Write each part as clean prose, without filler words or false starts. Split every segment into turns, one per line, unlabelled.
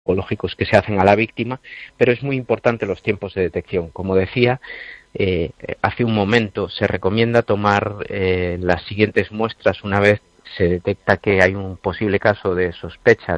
toxicológicos que se hacen a la víctima, pero es muy importante los tiempos de detección. Como decía, hace un momento se recomienda tomar las siguientes muestras una vez se detecta que hay un posible caso de sospecha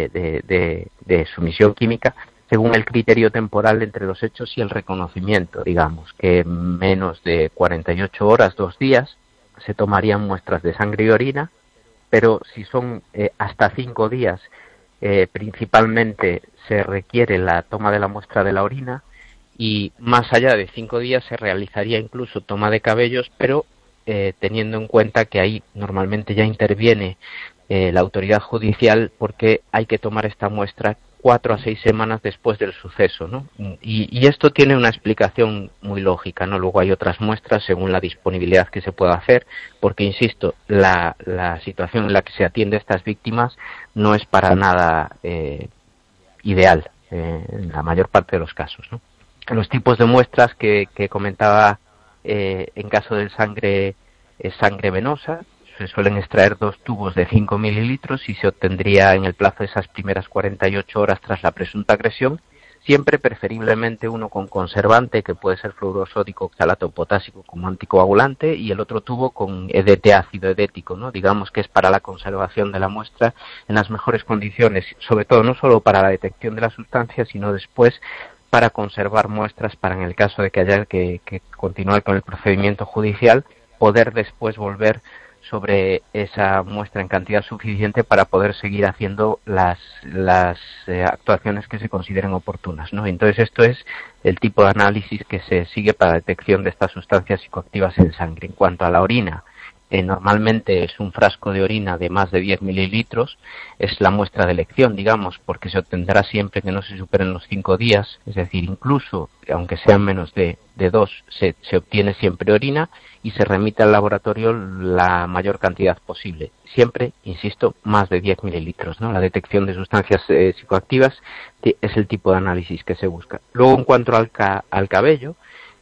de sumisión química, según el criterio temporal entre los hechos y el reconocimiento, digamos, que en menos de 48 horas, 2 días, se tomarían muestras de sangre y orina, pero si son hasta 5 días, principalmente se requiere la toma de la muestra de la orina, y más allá de 5 días se realizaría incluso toma de cabellos, pero teniendo en cuenta que ahí normalmente ya interviene la autoridad judicial, porque hay que tomar esta muestra 4 a 6 semanas después del suceso, ¿no? Y esto tiene una explicación muy lógica, ¿no? Luego hay otras muestras según la disponibilidad que se pueda hacer, porque, insisto, la situación en la que se atiende a estas víctimas no es para nada ideal en la mayor parte de los casos, ¿no? Los tipos de muestras que comentaba, en caso de sangre venosa, se suelen extraer 2 tubos de 5 mililitros y se obtendría en el plazo de esas primeras 48 horas tras la presunta agresión, siempre preferiblemente uno con conservante, que puede ser fluoruro sódico, oxalato potásico como anticoagulante, y el otro tubo con EDT, ácido edético, ¿no? Digamos que es para la conservación de la muestra en las mejores condiciones, sobre todo no solo para la detección de la sustancia, sino después para conservar muestras para, en el caso de que haya que continuar con el procedimiento judicial, poder después volver sobre esa muestra en cantidad suficiente para poder seguir haciendo las actuaciones que se consideren oportunas, ¿no? Entonces esto es el tipo de análisis que se sigue para la detección de estas sustancias psicoactivas en sangre. En cuanto a la orina, normalmente es un frasco de orina de más de 10 mililitros, es la muestra de elección, digamos, porque se obtendrá siempre que no se superen los 5 días, es decir, incluso aunque sean menos de 2, se obtiene siempre orina y se remite al laboratorio la mayor cantidad posible. Siempre, insisto, más de 10 mililitros, ¿no? La detección de sustancias psicoactivas es el tipo de análisis que se busca. Luego, en cuanto al cabello,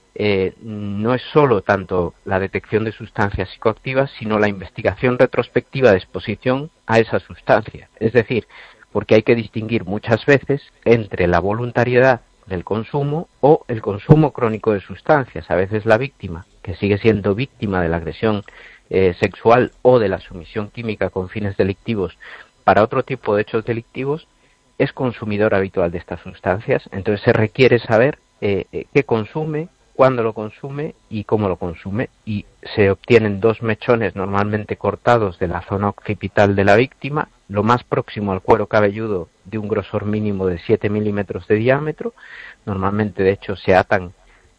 no es solo tanto la detección de sustancias psicoactivas, sino la investigación retrospectiva de exposición a esas sustancias. Es decir, porque hay que distinguir muchas veces entre la voluntariedad del consumo o el consumo crónico de sustancias. A veces la víctima, que sigue siendo víctima de la agresión sexual o de la sumisión química con fines delictivos para otro tipo de hechos delictivos, es consumidor habitual de estas sustancias. Entonces se requiere saber qué consume, cuándo lo consume y cómo lo consume, y se obtienen 2 mechones normalmente cortados de la zona occipital de la víctima, lo más próximo al cuero cabelludo, de un grosor mínimo de 7 milímetros de diámetro. Normalmente, de hecho, se atan,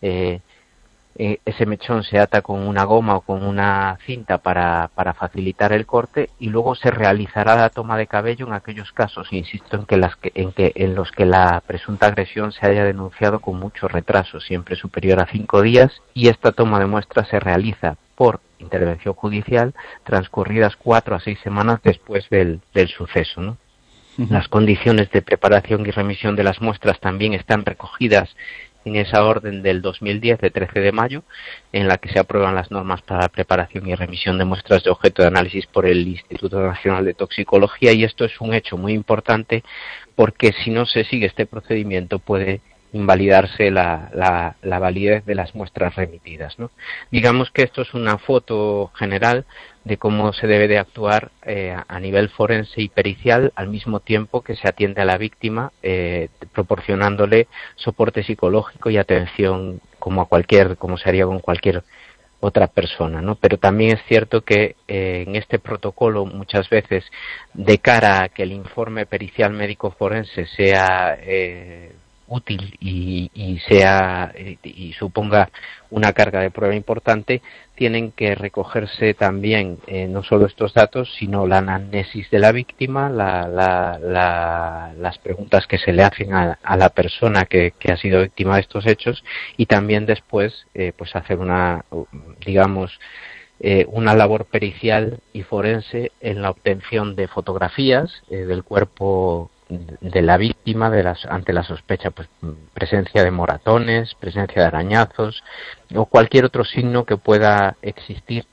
ese mechón se ata con una goma o con una cinta para facilitar el corte, y luego se realizará la toma de cabello en aquellos casos, insisto, en los que la presunta agresión se haya denunciado con mucho retraso, siempre superior a 5 días, y esta toma de muestra se realiza por intervención judicial transcurridas 4 a 6 semanas después del suceso, ¿no? Las condiciones de preparación y remisión de las muestras también están recogidas en esa orden del 2010 de 13 de mayo, en la que se aprueban las normas para la preparación y remisión de muestras de objeto de análisis por el Instituto Nacional de Toxicología, y esto es un hecho muy importante porque si no se sigue este procedimiento puede invalidarse la validez de las muestras remitidas, ¿no? Digamos que esto es una foto general de cómo se debe de actuar a nivel forense y pericial, al mismo tiempo que se atiende a la víctima, proporcionándole soporte psicológico y atención como se haría con cualquier otra persona, ¿no? Pero también es cierto que en este protocolo muchas veces, de cara a que el informe pericial médico forense sea útil y suponga una carga de prueba importante, tienen que recogerse también no solo estos datos, sino la anamnesis de la víctima, las preguntas que se le hacen a la persona que ha sido víctima de estos hechos, y también después pues hacer una labor pericial y forense en la obtención de fotografías del cuerpo de la víctima ante la sospecha, pues presencia de moratones, presencia de arañazos o cualquier otro signo que pueda existir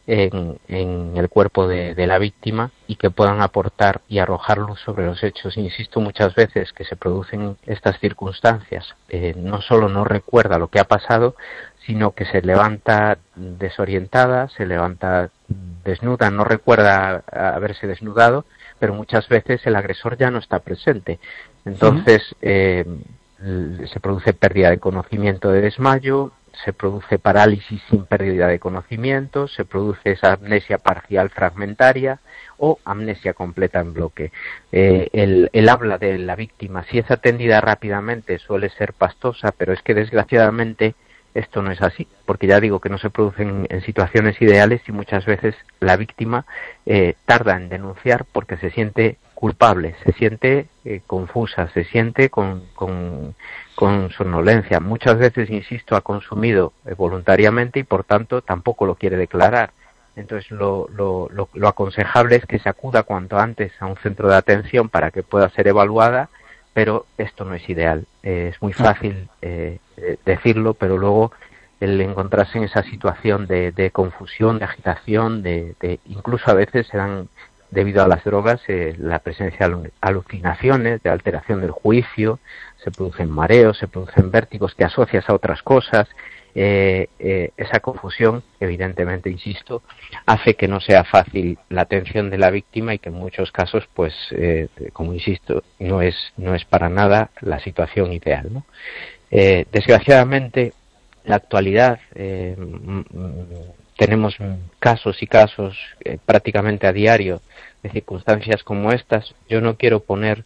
en el cuerpo de la víctima y que puedan aportar y arrojar luz sobre los hechos. Insisto muchas veces que se producen estas circunstancias, no solo no recuerda lo que ha pasado, sino que se levanta desorientada, se levanta desnuda, no recuerda haberse desnudado, pero muchas veces el agresor ya no está presente. Entonces, se produce pérdida de conocimiento de desmayo, se produce parálisis sin pérdida de conocimiento, se produce esa amnesia parcial fragmentaria o amnesia completa en bloque. El habla de la víctima, si es atendida rápidamente, suele ser pastosa, pero es que desgraciadamente esto no es así, porque ya digo que no se producen en situaciones ideales y muchas veces la víctima tarda en denunciar porque se siente culpable, se siente confusa, se siente con somnolencia. Muchas veces, insisto, ha consumido voluntariamente y por tanto tampoco lo quiere declarar. Entonces lo aconsejable es que se acuda cuanto antes a un centro de atención para que pueda ser evaluada, pero esto no es ideal. Es muy fácil decirlo, pero luego el encontrarse en esa situación de confusión, de agitación, incluso a veces se dan, debido a las drogas, la presencia de alucinaciones, de alteración del juicio, se producen mareos, se producen vértigos que asocias a otras cosas. Esa confusión, evidentemente, insisto, hace que no sea fácil la atención de la víctima y que en muchos casos, pues, como insisto, no es para nada la situación ideal, ¿no? Desgraciadamente, en la actualidad tenemos casos y casos prácticamente a diario de circunstancias como estas. Yo no quiero poner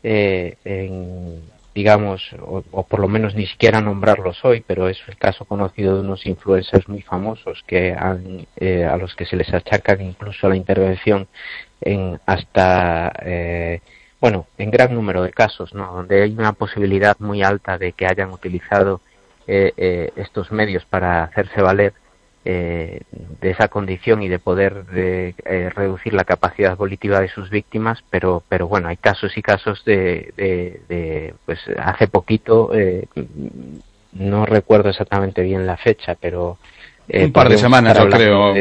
digamos, o por lo menos ni siquiera nombrarlos hoy, pero es el caso conocido de unos influencers muy famosos que a los que se les achacan incluso la intervención en gran número de casos, ¿no? Donde hay una posibilidad muy alta de que hayan utilizado estos medios para hacerse valer de esa condición y de poder reducir la capacidad volitiva de sus víctimas, pero bueno, hay casos y casos pues hace poquito, no recuerdo exactamente bien la fecha, pero
un par de semanas, yo creo.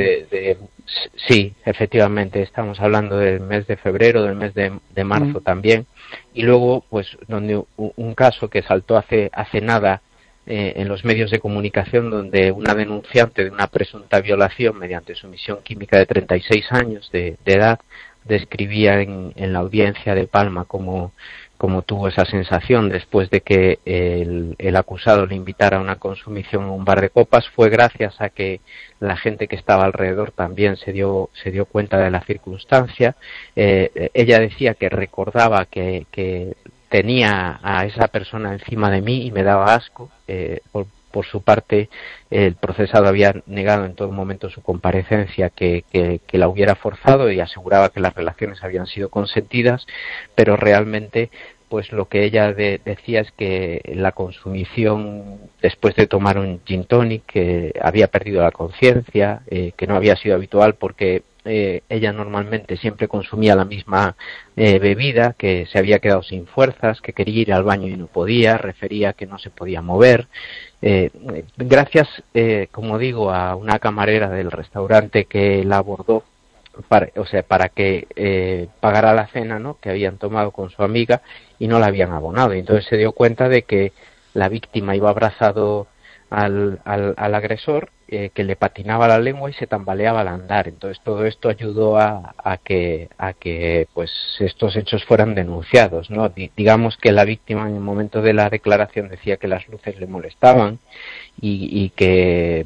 Sí, efectivamente, estamos hablando del mes de febrero, del mes de marzo también, y luego pues donde un caso que saltó hace nada en los medios de comunicación, donde una denunciante de una presunta violación mediante sumisión química de 36 años de edad describía en la audiencia de Palma cómo tuvo esa sensación después de que el acusado le invitara a una consumición en un bar de copas. Fue gracias a que la gente que estaba alrededor también se dio cuenta de la circunstancia. Ella decía que recordaba que tenía a esa persona encima de mí y me daba asco. Por su parte, el procesado había negado en todo momento su comparecencia, que la hubiera forzado, y aseguraba que las relaciones habían sido consentidas, pero realmente pues lo que ella decía es que la consumición después de tomar un gin tonic, que había perdido la conciencia, que no había sido habitual porque ella normalmente siempre consumía la misma bebida, que se había quedado sin fuerzas, que quería ir al baño y no podía, refería que no se podía mover. Gracias, como digo, a una camarera del restaurante que la abordó para que pagara la cena, ¿no?, que habían tomado con su amiga y no la habían abonado. Y entonces se dio cuenta de que la víctima iba abrazado al agresor, que le patinaba la lengua y se tambaleaba al andar. Entonces todo esto ayudó a que pues estos hechos fueran denunciados, ¿no? Digamos que la víctima en el momento de la declaración decía que las luces le molestaban y que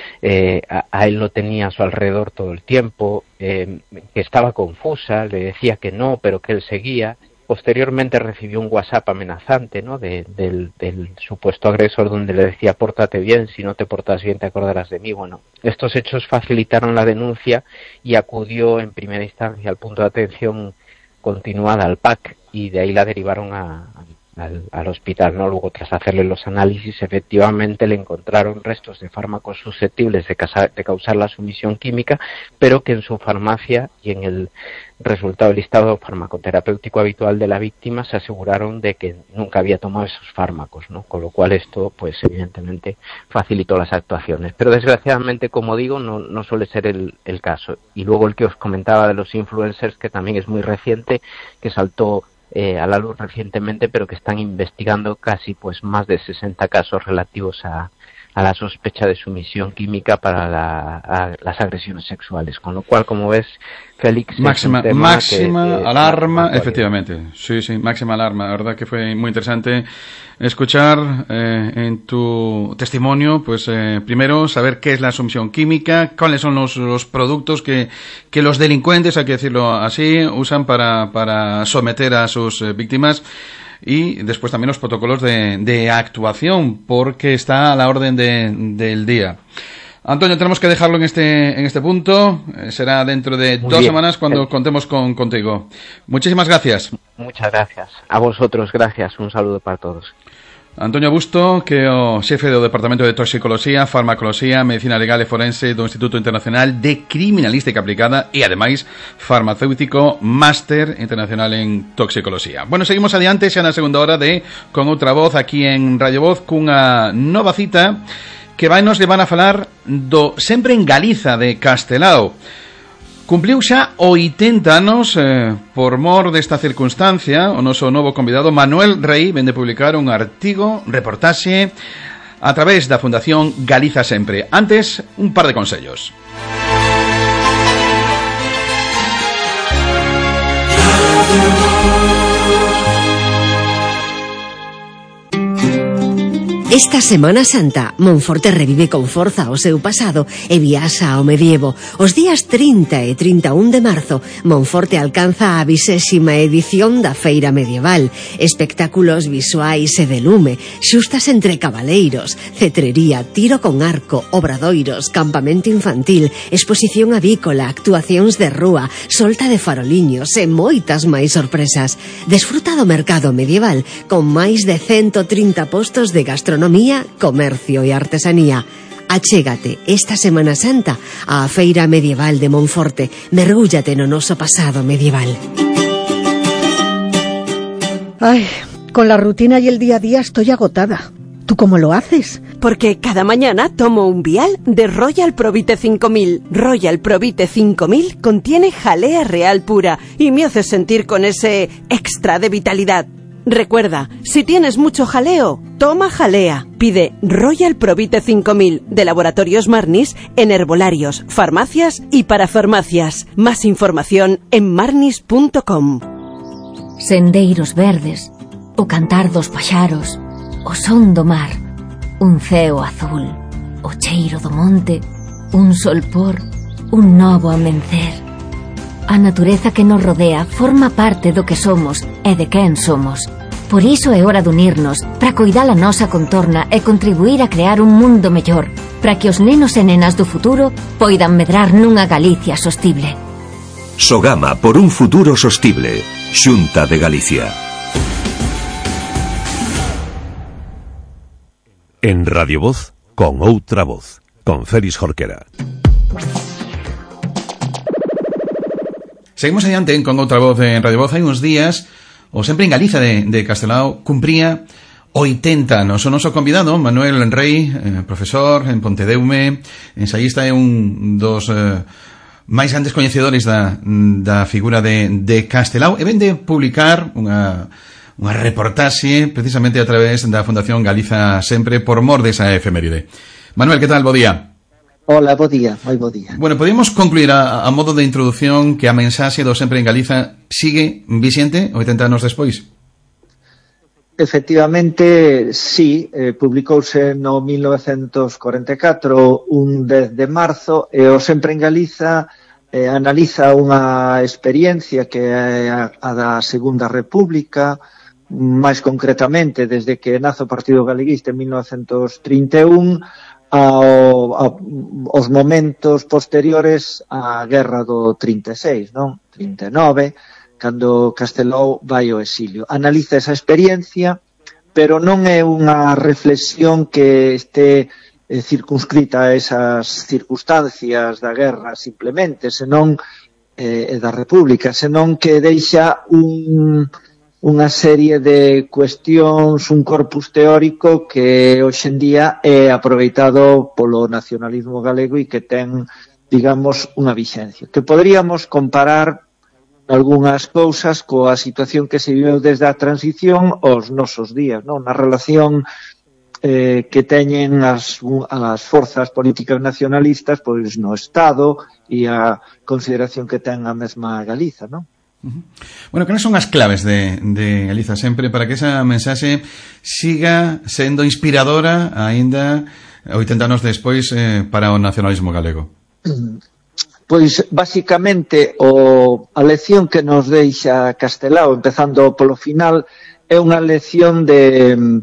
a él lo tenía a su alrededor todo el tiempo, que estaba confusa, le decía que no, pero que él seguía. Posteriormente recibió un WhatsApp amenazante, ¿no?, del supuesto agresor, donde le decía: pórtate bien, si no te portas bien te acordarás de mí. Bueno, estos hechos facilitaron la denuncia y acudió en primera instancia al punto de atención continuada, al PAC, y de ahí la derivaron al hospital, ¿no? Luego, tras hacerle los análisis, efectivamente le encontraron restos de fármacos susceptibles de causar la sumisión química, pero que en su farmacia y en el resultado del listado farmacoterapéutico habitual de la víctima se aseguraron de que nunca había tomado esos fármacos, ¿no? Con lo cual esto, pues evidentemente, facilitó las actuaciones. Pero desgraciadamente, como digo, no suele ser el caso. Y luego el que os comentaba de los influencers, que también es muy reciente, que saltó a la luz recientemente, pero que están investigando casi pues más de 60 casos relativos a la sospecha de sumisión química para las agresiones sexuales, con lo cual, como ves, Félix,
máxima alarma, efectivamente, sí, máxima alarma. La verdad que fue muy interesante escuchar en tu testimonio, pues primero saber qué es la sumisión química, cuáles son los productos que los delincuentes, hay que decirlo así, usan para someter a sus víctimas. Y después también los protocolos de actuación, porque está a la orden del día. Antonio, tenemos que dejarlo en este punto. Será dentro de 2 semanas cuando contemos contigo. Muchísimas gracias.
Muchas gracias. A vosotros, gracias. Un saludo para todos.
Antonio Busto, que é o xefe do Departamento de Toxicoloxía, Farmacoloxía, Medicina Legal e Forense do Instituto Internacional de Criminalística Aplicada e, ademais, farmacéutico máster internacional en toxicoloxía. Bueno, seguimos adiante xa na segunda hora de Con Outra Voz aquí en Radio Voz cunha nova cita que vai nos levar a falar do Sempre en Galiza de Castelao. Cumpliu xa 80 anos por mor desta circunstancia. O noso novo convidado Manuel Rey vende publicar un artigo, reportaxe a través da Fundación Galiza Sempre. Antes, un par de consellos.
Esta Semana Santa, Monforte revive con forza o seu pasado e viaxa ao medievo. Os días 30 e 31 de marzo, Monforte alcanza a 20ª edición da Feira Medieval. Espectáculos visuais e de lume, xustas entre cabaleiros, cetrería, tiro con arco, obradoiros, campamento infantil, exposición avícola, actuacións de rúa, solta de faroliños e moitas máis sorpresas. Desfruta do mercado medieval con máis de 130 postos de gastronomía, comercio e artesanía. Achégate esta Semana Santa á Feira Medieval de Monforte. Mergúllate no noso pasado medieval.
Ay, con la rutina y el día a día estoy agotada. ¿Tú cómo lo haces?
Porque cada mañana tomo un vial de Royal Provite 5000. Royal Provite 5000 contiene jalea real pura y me hace sentir con ese extra de vitalidad. Recuerda, si tienes mucho jaleo, toma jalea. Pide Royal Provite 5000 de Laboratorios Marnis en herbolarios, farmacias y parafarmacias. Más información en marnis.com.
Sendeiros verdes, o cantar dos paxaros, o son do mar, un ceo azul, o cheiro do monte, un solpor, un novo amencer. A natureza que nos rodea forma parte do que somos e de quen somos. Por iso é hora de unirnos para coidar a nosa contorna e contribuir a crear un mundo mellor, para que os nenos e nenas do futuro poidan medrar nunha Galicia sostible.
Sogama por un futuro sostible. Xunta de Galicia. En Radio Voz, Con Outra Voz, con Félix Jorquera.
Seguimos adiante con Outra Voz en Radio Voz. Hai uns días, o Sempre en Galiza de Castelao cumpría 80 anos. O noso convidado, Manuel Rey, profesor en Pontedeume, ensayista, é un dos máis grandes coñecedores da figura de Castelao, e vende publicar unha reportaxe precisamente a través da Fundación Galiza Sempre por mor desa efeméride. Manuel, que tal? Bo día.
Hola, bo día, moi bo día.
Bueno, podemos concluir a modo de introdución que a mensaxe do Sempre en Galiza sigue vixente 80 anos despois?
Efectivamente, sí, publicouse no 1944 un 10 de marzo e o Sempre en Galiza analiza unha experiencia que é a da Segunda República, máis concretamente desde que nace o Partido Galeguista en 1931 aos momentos posteriores á Guerra do 36, non? 39, cando Castelao vai ao exilio. Analiza esa experiencia, pero non é unha reflexión que este circunscrita a esas circunstancias da guerra simplemente, senón da República, senón que deixa unha serie de cuestións, un corpus teórico que hoxe en día é aproveitado polo nacionalismo galego e que ten, digamos, unha vixencia. Que poderíamos comparar algunhas cousas coa situación que se viveu desde a transición aos nosos días, non? Na relación que teñen as forzas políticas nacionalistas pois no Estado e a consideración que ten a mesma Galiza, non?
Bueno, que non son as claves de Galiza sempre para que esa mensaxe siga sendo inspiradora aínda 80 anos despois para o nacionalismo galego?
Pois, basicamente, a lección que nos deixa Castelao, empezando polo final, é unha lección de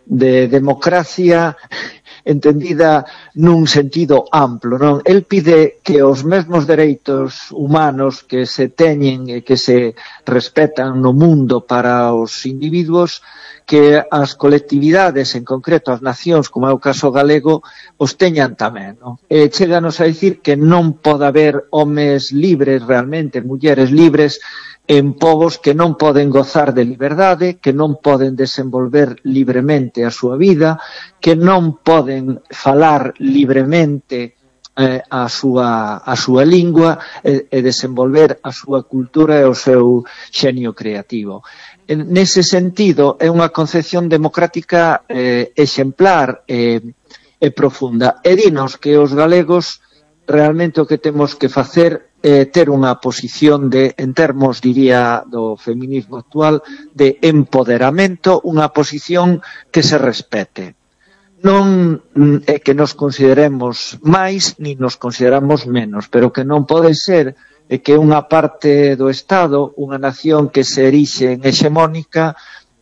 democracia entendida nun sentido amplo, non? El pide que os mesmos dereitos humanos que se teñen e que se respetan no mundo para os individuos, que as colectividades, en concreto as nacións, como é o caso galego, os teñan tamén, non? E chéganos a dicir que non pode haber homes libres realmente, mulleres libres, en povos que non poden gozar de liberdade, que non poden desenvolver libremente a súa vida, que non poden falar libremente a súa lingua e desenvolver a súa cultura e o seu xenio creativo. Nese sentido, é unha concepción democrática exemplar e profunda. E dinos que os galegos realmente o que temos que facer ter unha posición en termos, diría, do feminismo actual, de empoderamento, unha posición que se respete. Non é que nos consideremos máis, ni nos consideramos menos, pero que non pode ser que unha parte do Estado, unha nación que se erixe en hexemónica,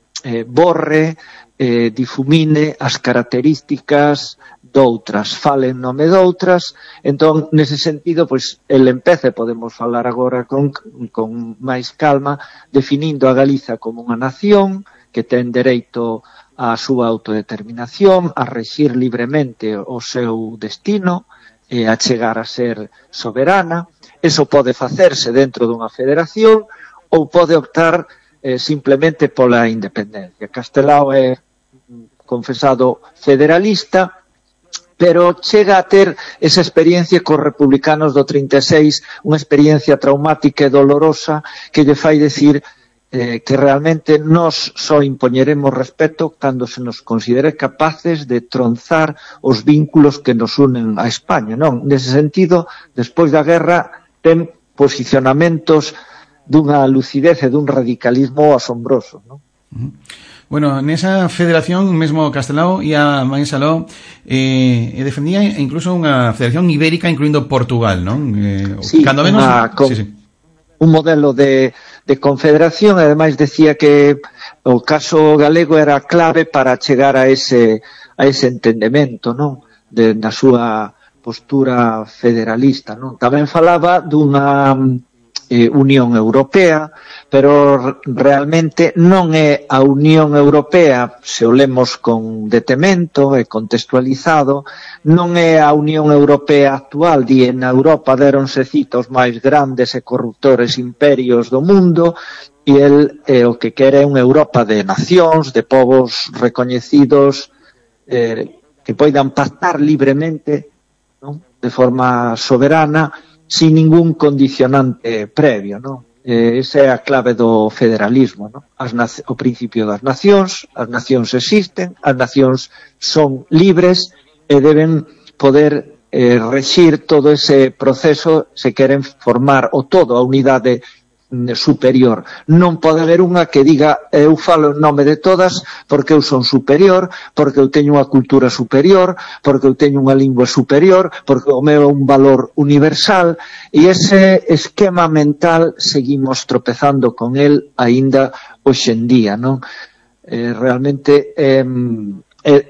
borre, difumine as características doutras, fale en nome doutras. Entón, nese sentido, pois, el empece, podemos falar agora con máis calma, definindo a Galiza como unha nación que ten dereito á súa autodeterminación, a rexir libremente o seu destino e a chegar a ser soberana. Eso pode facerse dentro dunha federación ou pode optar simplemente pola independencia. Castelao é confesado federalista, pero chega a ter esa experiencia cos republicanos do 36, unha experiencia traumática e dolorosa que lle fai decir que realmente nos só impoñeremos respeto cando se nos considere capaces de tronzar os vínculos que nos unen a España, non? Nese sentido, despois da guerra, ten posicionamentos dunha lucidez e dun radicalismo asombroso, non?
Bueno, nesa federación mesmo Castelao ia máis aló e defendía incluso unha federación ibérica incluindo Portugal, non?
Sí,
cando menos
un modelo de confederación, e ademais decía que o caso galego era clave para chegar a ese entendemento, non? Na súa postura federalista, non? Tamén falaba dunha Unión Europea, pero realmente non é a Unión Europea, se o lemos con detemento e contextualizado, non é a Unión Europea actual, di en Europa déronse cita os máis grandes e corruptores imperios do mundo, e el o que quere é unha Europa de nacións, de povos recoñecidos, que poidan pactar libremente, non? De forma soberana, sin ningún condicionante previo, non? Esa é a clave do federalismo, non? O principio das nacións, as nacións existen, as nacións son libres e deben poder rexir todo ese proceso se queren formar o todo, a unidade superior. Non pode haber unha que diga eu falo en nome de todas porque eu son superior, porque eu teño unha cultura superior, porque eu teño unha lingua superior, porque o meu é un valor universal, e ese esquema mental seguimos tropezando con el aínda hoxe en día, non? Realmente é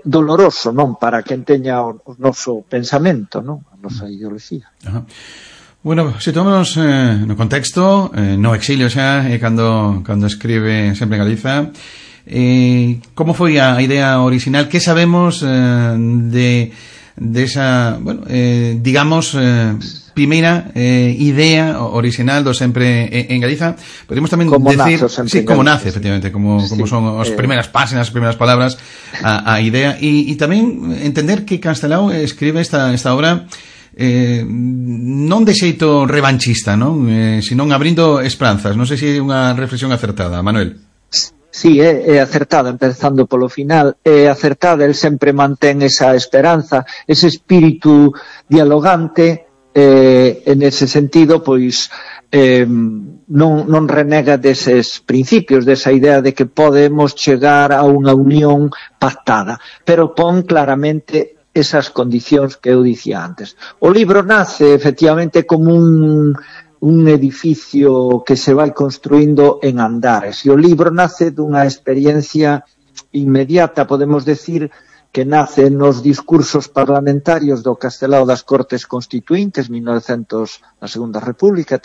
doloroso, non? Para quen teña o noso pensamento, non? A nosa ideoloxía.
Ajá. Bueno, situámonos no contexto, no exilio xa, cando escribe Sempre en Galiza. Como foi a idea original? Que sabemos de esa, bueno, digamos, primeira idea original do Sempre en Galiza? Podemos tamén decir, sí, como nace, efectivamente, como son as primeiras páxinas, as primeiras palabras, a idea, e tamén entender que Castelao escribe esta obra non de xeito revanchista, non? Senón abrindo esperanzas. Non sei se é unha reflexión acertada, Manuel.
Sí, é acertada, empezando polo final, é acertada, el sempre mantén esa esperanza, ese espírito dialogante, en ese sentido, pois, non renega deses principios, desa idea de que podemos chegar a unha unión pactada, pero pon claramente esas condicións que eu dicía antes. O libro nace, efectivamente, como un edificio que se vai construindo en andares. E o libro nace dunha experiencia inmediata, podemos decir, que nace nos discursos parlamentarios do Castelao das Cortes Constituintes, 1900, na Segunda República,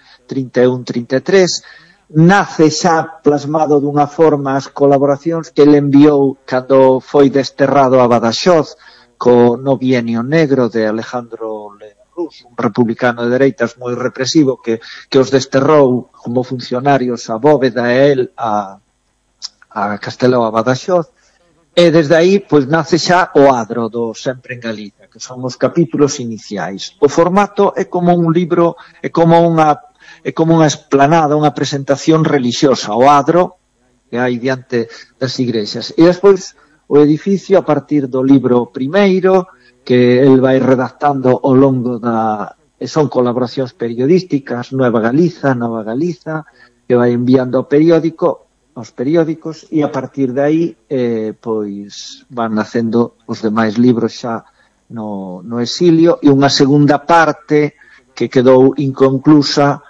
31-33, nace xa plasmado dunha forma as colaboracións que ele enviou cando foi desterrado a Badaxoz, co No Bienio Negro de Alejandro Lerroux, un republicano de dereitas moi represivo que os desterrou como funcionarios a Bóveda e el a Castelao a Badaxoz, e desde aí pois nace xa o adro do Sempre en Galiza, que son os capítulos iniciais. O formato é como un libro, é como unha esplanada, unha presentación religiosa, o adro que hai diante das igrexas. E despois o edificio a partir do libro primeiro, que el vai redactando ao longo son colaboracións periodísticas, Nova Galiza, que vai enviando aos periódicos, e a partir de aí pois van nacendo os demais libros xa no exilio, e unha segunda parte que quedou inconclusa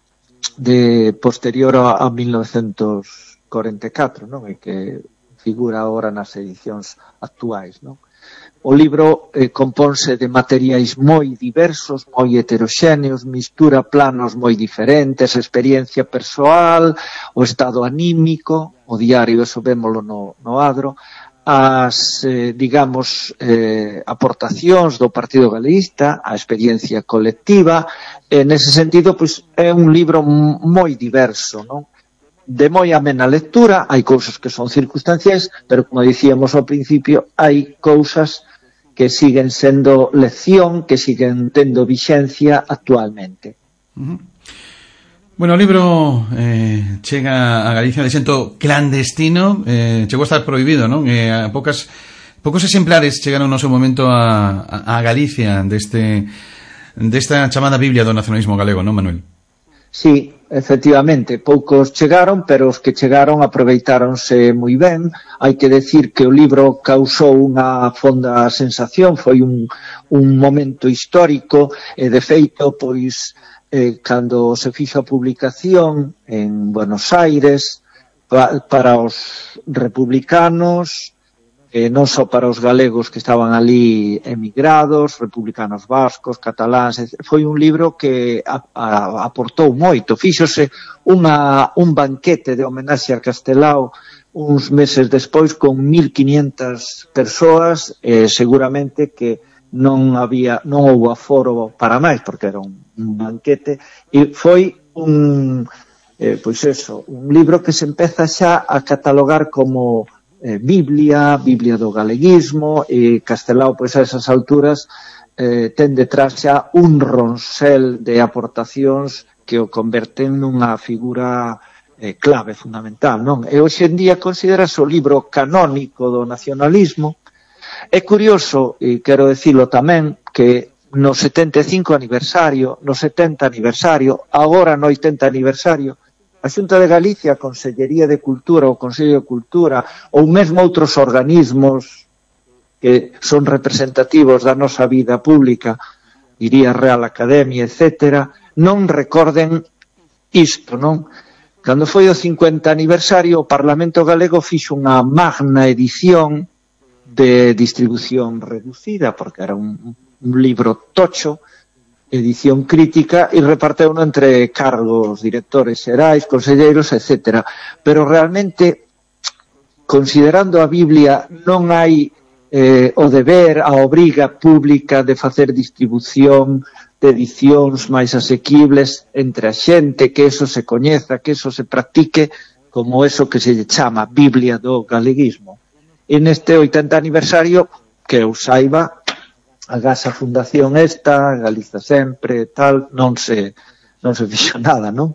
posterior a 1944, non? E que figura agora nas edicións actuais, non? O libro compónse de materiais moi diversos, moi heteroxéneos, mistura planos moi diferentes, experiencia persoal, o estado anímico, o diario, eso vémolo no adro, as, digamos, aportacións do Partido Galeguista, a experiencia colectiva. Nese sentido, pois, é un libro moi diverso, non? De moi amena lectura, hai cousas que son circunstanciais, pero como dicíamos ao principio, hai cousas que siguen sendo lección, que siguen tendo vixencia actualmente.
Bueno, o libro chega a Galicia de xento clandestino, chegou a estar prohibido, non? Poucos exemplares chegaron no seu momento a Galicia desta chamada Biblia do nacionalismo galego, non, Manuel?
Sí, efectivamente, poucos chegaron, pero os que chegaron aproveitáronse moi ben. Hai que decir que o libro causou unha fonda sensación, foi un momento histórico, e de feito, pois, cando se fixo a publicación en Buenos Aires, para os republicanos, non só para os galegos que estaban ali emigrados, republicanos vascos, cataláns, foi un libro que aportou moito. Fíxose un banquete de homenaxe a Castelao uns meses despois con 1.500 persoas, seguramente que non houbo aforo para máis, porque era un banquete, e foi un libro que se empeza xa a catalogar como Biblia do galeguismo, e Castelao, pois a esas alturas, ten detrás xa un ronsel de aportacións que o converten nunha figura clave, fundamental, non? E hoxe en día considerase o libro canónico do nacionalismo. É curioso, e quero dicilo tamén, que no 75 aniversario, no 70 aniversario, agora no 80 aniversario, a Xunta de Galicia, a Consellería de Cultura, o Consello de Cultura, ou mesmo outros organismos que son representativos da nosa vida pública, diría Real Academia, etc., non recorden isto, non? Cando foi o 50 aniversario, o Parlamento Galego fixo unha magna edición de distribución reducida, porque era un libro tocho, edición crítica e reparteuno entre cargos, directores xerais, conselleiros, etc. Pero realmente, considerando a Biblia, non hai o deber, a obriga pública de facer distribución de edicións máis asequibles entre a xente, que eso se coñeza, que eso se practique, como eso que se lle chama Biblia do galeguismo. E neste 80 aniversario, que eu saiba, agás a fundación esta, Galiza Sempre, tal, non se fixo nada, non?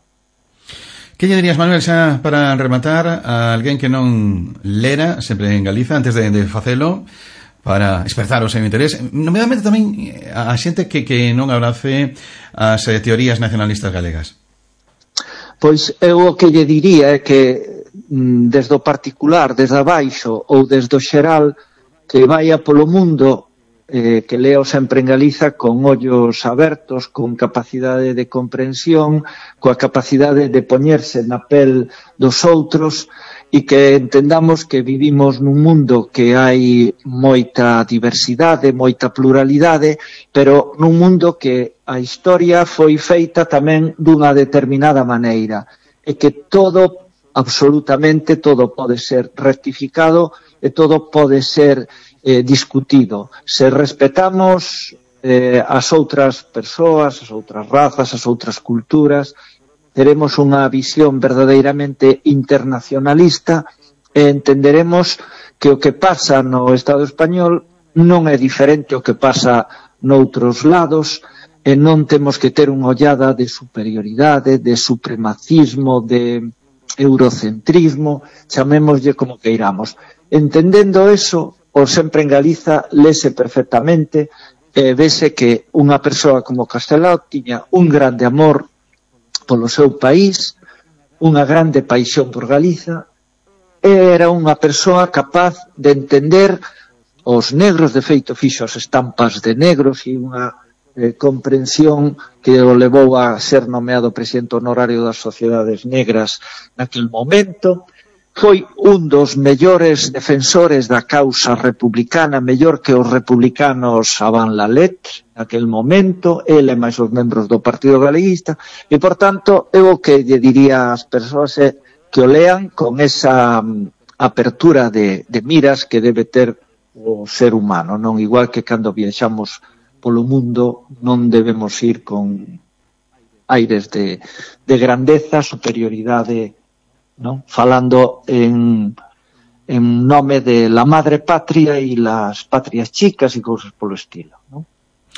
Que lle dirías, Manuel, xa para rematar, a alguén que non lera sempre en Galiza antes de facelo, para despertar o seu interés, nomeadamente tamén a xente que non abrace as teorías nacionalistas galegas?
Pois eu o que lle diría é que desde o particular, desde abaixo ou desde o xeral, que vaya polo mundo, que leo sempre en Galiza con ollos abertos, con capacidade de comprensión, coa capacidade de poñerse na pel dos outros, e que entendamos que vivimos nun mundo que hai moita diversidade, moita pluralidade, pero nun mundo que a historia foi feita tamén dunha determinada maneira, e que todo, absolutamente todo, pode ser rectificado e todo pode ser discutido. Se respetamos as outras persoas, as outras razas, as outras culturas, teremos unha visión verdadeiramente internacionalista e entenderemos que o que pasa no Estado español non é diferente ao que pasa noutros lados e non temos que ter unha ollada de superioridade, de supremacismo, de eurocentrismo, chamémoslle como queiramos. Entendendo eso, o Sempre en Galiza lese perfectamente e vese que unha persoa como Castelao tiña un grande amor polo seu país, unha grande paixón por Galiza, e era unha persoa capaz de entender os negros, de feito fixo as estampas de negros e unha comprensión que o levou a ser nomeado presidente honorario das sociedades negras naquele momento. Foi un dos mellores defensores da causa republicana, mellor que os republicanos Aban Lalet, naquele momento, ele e máis os membros do Partido Galeguista, e, por tanto, eu o que lle diría ás persoas é que o lean con esa apertura de miras que debe ter o ser humano, non? Igual que cando viaxamos polo mundo non debemos ir con aires de grandeza, superioridade, ¿no? Falando en nome de la madre patria e las patrias chicas e cousas polo estilo, ¿no?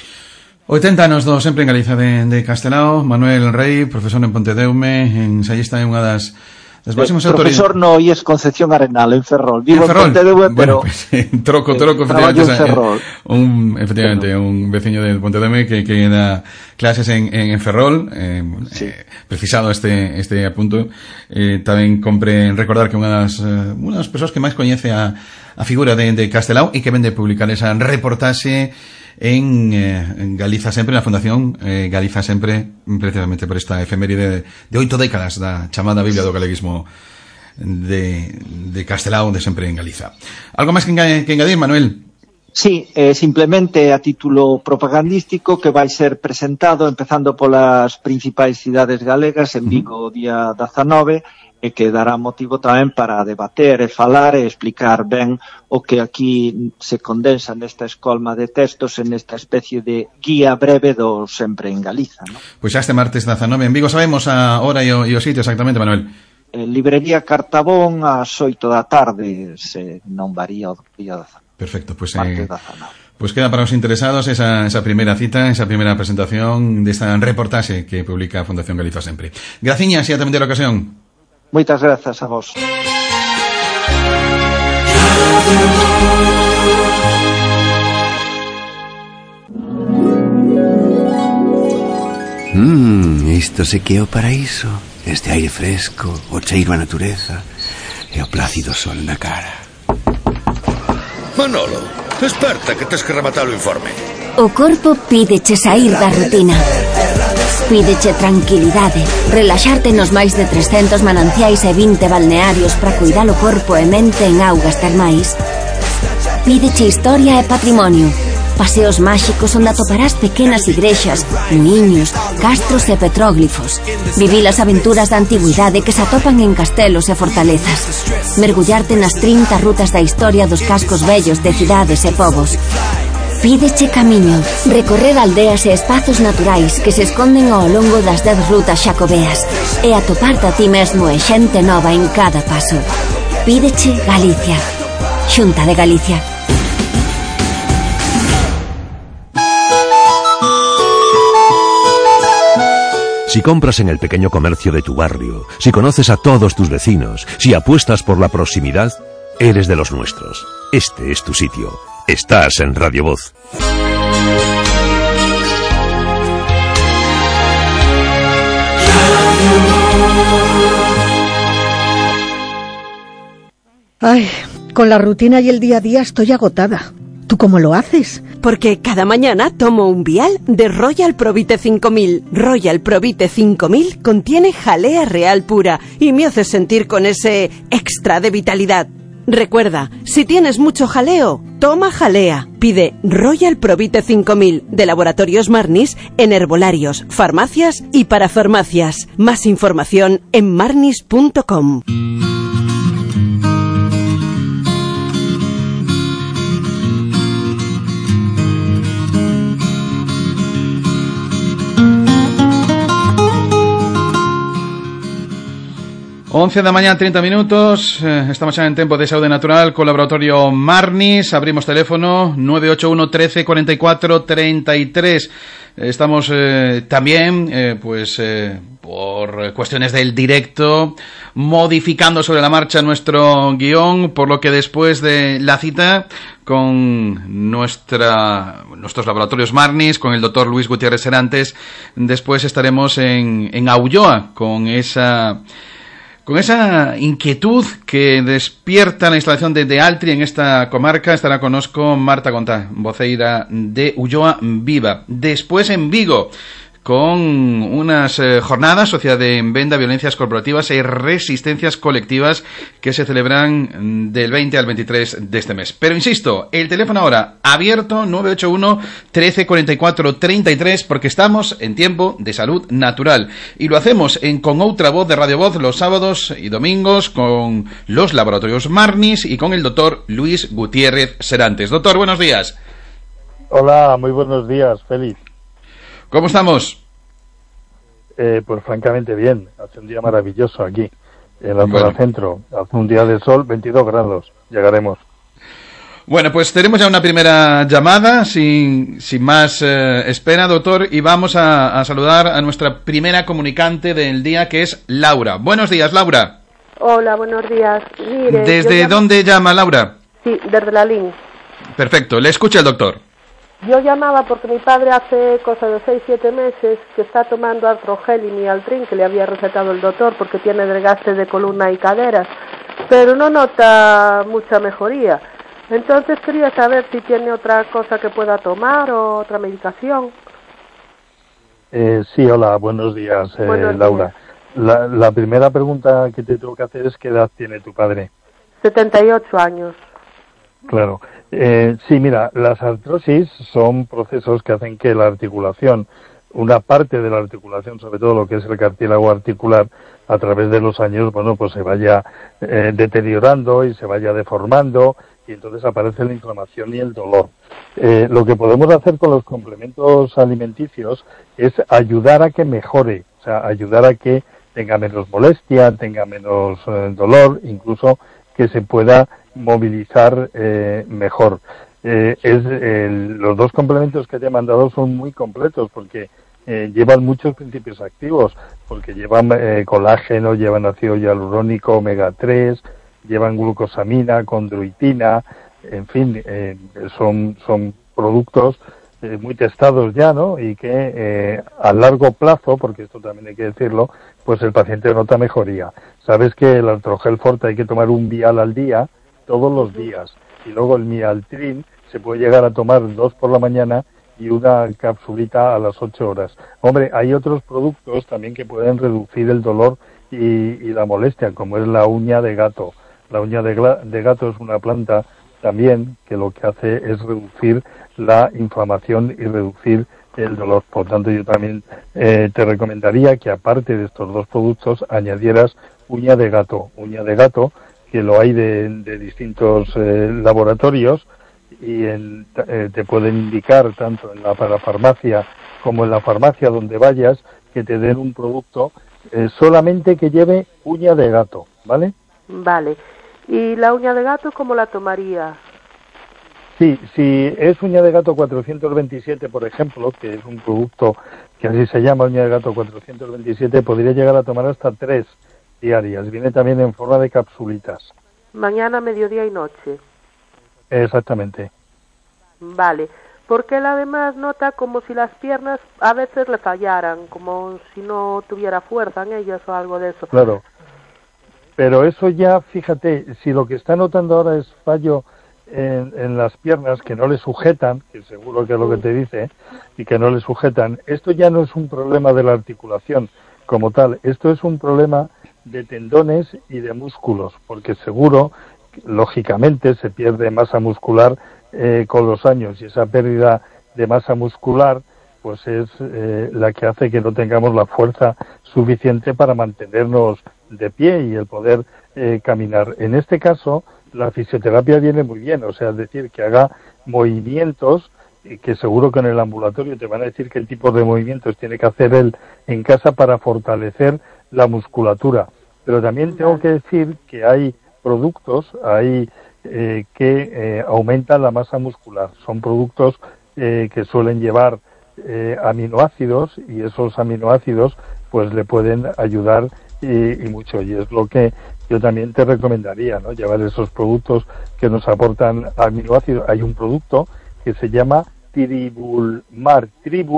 80 anos do Sempre en Galiza de Castelao. Manuel Rei, profesor en Pontedeume, ensayista en unha das máximas autoridades.
Profesor no IES Concepción Arenal, en Ferrol. Vivo en Pontedeume, pero...
Bueno, pues, troco, efectivamente, efectivamente, un veciño de Pontedeume que da clases en Ferrol, sí. Precisado este apunto, tamén compre recordar que unha das persoas que máis coñece a figura de Castelao e que vende publicar esa reportaxe en Galiza Sempre, na Fundación Galiza Sempre, precisamente por esta efeméride de 8 décadas da chamada Biblia do Galeguismo de Castelao, de Sempre en Galiza. Algo máis que engadir, Manuel?
Sí, simplemente a título propagandístico que vai ser presentado empezando polas principais cidades galegas en Vigo o día 19, e que dará motivo tamén para debater e falar e explicar ben o que aquí se condensa nesta escolma de textos, en esta especie de guía breve do Sempre en Galiza, ¿no?
Pois xa este martes 19 en Vigo. Sabemos a hora e o sitio exactamente, Manuel?
Librería Cartabón ás 8 da tarde, se non varía o día 19.
Perfecto, pues queda para os interesados esa primeira cita, esa primeira presentación desta reportaxe que publica a Fundación Galiza Sempre. Graciñas e ata a ocasión.
Moitas grazas a vos.
Isto se que é o paraíso. Este aire fresco, o cheiro a natureza e o plácido sol na cara.
Manolo, desperta que tes que rematar o informe.
O corpo pídeche sair da rutina. Pídeche tranquilidade, relaxarte nos máis de 300 mananciais e 20 balnearios para cuidar o corpo e mente en augas termais. Pídeche historia e patrimonio. Paseos máxicos onde atoparás pequenas igrexas, niños, castros e petróglifos. Viví as aventuras da antigüidade que se atopan en castelos e fortalezas. Mergullarte nas 30 rutas da historia dos cascos vellos de cidades e povos. Pídeche camiño, recorrer aldeas e espazos naturais que se esconden ao longo das 10 rutas xacobeas e atoparte a ti mesmo e xente nova en cada paso. Pídeche Galicia. Xunta de Galicia.
Si compras en el pequeño comercio de tu barrio, si conoces a todos tus vecinos, si apuestas por la proximidad, eres de los nuestros. Este es tu sitio. Estás en Radio Voz.
Ay, con la rutina y el día a día estoy agotada. ¿Tú cómo lo haces?
Porque cada mañana tomo un vial de Royal Provite 5000. Royal Provite 5000 contiene jalea real pura y me hace sentir con ese extra de vitalidad. Recuerda, si tienes mucho jaleo, toma jalea. Pide Royal Provite 5000 de Laboratorios Marnis en herbolarios, farmacias y parafarmacias. Más información en marnis.com.
Once da mañá, 30 minutos. Estamos xa en tempo de saúde natural co Laboratorio Marnis. Abrimos teléfono 981 13 44 33. Estamos también, por cuestiones del directo, modificando sobre la marcha nuestro guión, por lo que después de la cita con nuestros laboratorios Marnis, con el doctor Luis Gutiérrez Serantes, después estaremos en Aulloa con esa inquietud que despierta la instalación de Altri en esta comarca. Estará connosco Marta Gontá, voceira de Ulloa Viva. Después en Vigo, con unas jornadas, Sociedad en Venda, Violencias Corporativas y Resistencias Colectivas, que se celebran del 20 al 23 de este mes. Pero insisto, el teléfono ahora abierto, 981 13 44 33, porque estamos en tiempo de salud natural. Y lo hacemos Con Outra Voz de Radio Voz los sábados y domingos, con los laboratorios Marnis y con el doctor Luis Gutiérrez Serantes. Doctor, buenos días.
Hola, muy buenos días, Félix.
¿Cómo estamos?
Pues francamente bien. Hace un día maravilloso aquí, en la zona centro. Hace un día de sol, 22 grados. Llegaremos.
Bueno, pues tenemos ya una primera llamada, sin más espera, doctor, y vamos a saludar a nuestra primera comunicante del día, que es Laura. Buenos días, Laura.
Hola, buenos días. Mire,
¿Desde dónde llama, Laura?
Sí, desde la LIN.
Perfecto, le escucha el doctor.
Yo llamaba porque mi padre hace cosa de 6-7 meses que está tomando Artrogel y Mialtrin, que le había recetado el doctor porque tiene desgaste de columna y caderas, pero no nota mucha mejoría. Entonces quería saber si tiene otra cosa que pueda tomar o otra medicación.
Sí, hola, buenos días, Laura. La primera pregunta que te tengo que hacer es ¿qué edad tiene tu padre?
78 años.
Claro. Sí, mira, las artrosis son procesos que hacen que la articulación, una parte de la articulación, sobre todo lo que es el cartílago articular, a través de los años, bueno, pues se vaya deteriorando y se vaya deformando, y entonces aparece la inflamación y el dolor. Lo que podemos hacer con los complementos alimenticios es ayudar a que mejore, o sea, ayudar a que tenga menos molestia, tenga menos dolor, incluso que se pueda movilizar mejor. Los dos complementos que te he mandado son muy completos porque llevan muchos principios activos, porque llevan colágeno, llevan ácido hialurónico, omega 3, llevan glucosamina, condroitina, en fin, son productos muy testados ya, ¿no? Y que a largo plazo, porque esto también hay que decirlo, pues el paciente nota mejoría. Sabes que el Artrogel Forte hay que tomar un vial al día, todos los días, y luego el Mialtrin se puede llegar a tomar 2 por la mañana y una capsulita a las 8 horas. Hombre, hay otros productos también que pueden reducir el dolor y la molestia, como es la uña de gato. La uña de gato es una planta también que lo que hace es reducir la inflamación y reducir el dolor. Por tanto, yo también te recomendaría que, aparte de estos dos productos, añadieras uña de gato, que lo hay de distintos laboratorios, y te pueden indicar tanto en la parafarmacia como en la farmacia donde vayas, que te den un producto solamente que lleve uña de gato, ¿vale?
Vale. ¿Y la uña de gato cómo la tomaría?
Sí, si es uña de gato 427, por ejemplo, que es un producto que así se llama, uña de gato 427, podría llegar a tomar hasta 3 diarias. Viene también en forma de capsulitas.
Mañana, mediodía y noche.
Exactamente.
Vale. Porque él además nota como si las piernas a veces le fallaran, como si no tuviera fuerza en ellas o algo de eso.
Claro. Pero eso ya, fíjate, si lo que está notando ahora es fallo en las piernas, que no le sujetan, que seguro que es lo que te dice, y que no le sujetan, esto ya no es un problema de la articulación como tal, esto es un problema de tendones y de músculos, porque seguro, lógicamente, se pierde masa muscular con los años, y esa pérdida de masa muscular pues es la que hace que no tengamos la fuerza suficiente para mantenernos de pie y el poder caminar. En este caso, la fisioterapia viene muy bien, o sea, es decir, que haga movimientos, que seguro que en el ambulatorio te van a decir qué tipo de movimientos tiene que hacer él en casa para fortalecer la musculatura. Pero también tengo que decir que hay productos que aumentan la masa muscular. Son productos que suelen llevar aminoácidos, y esos aminoácidos pues le pueden ayudar y mucho, y es lo que yo también te recomendaría, ¿no? Llevar esos productos que nos aportan aminoácidos. Hay un producto que se llama Tribulmar.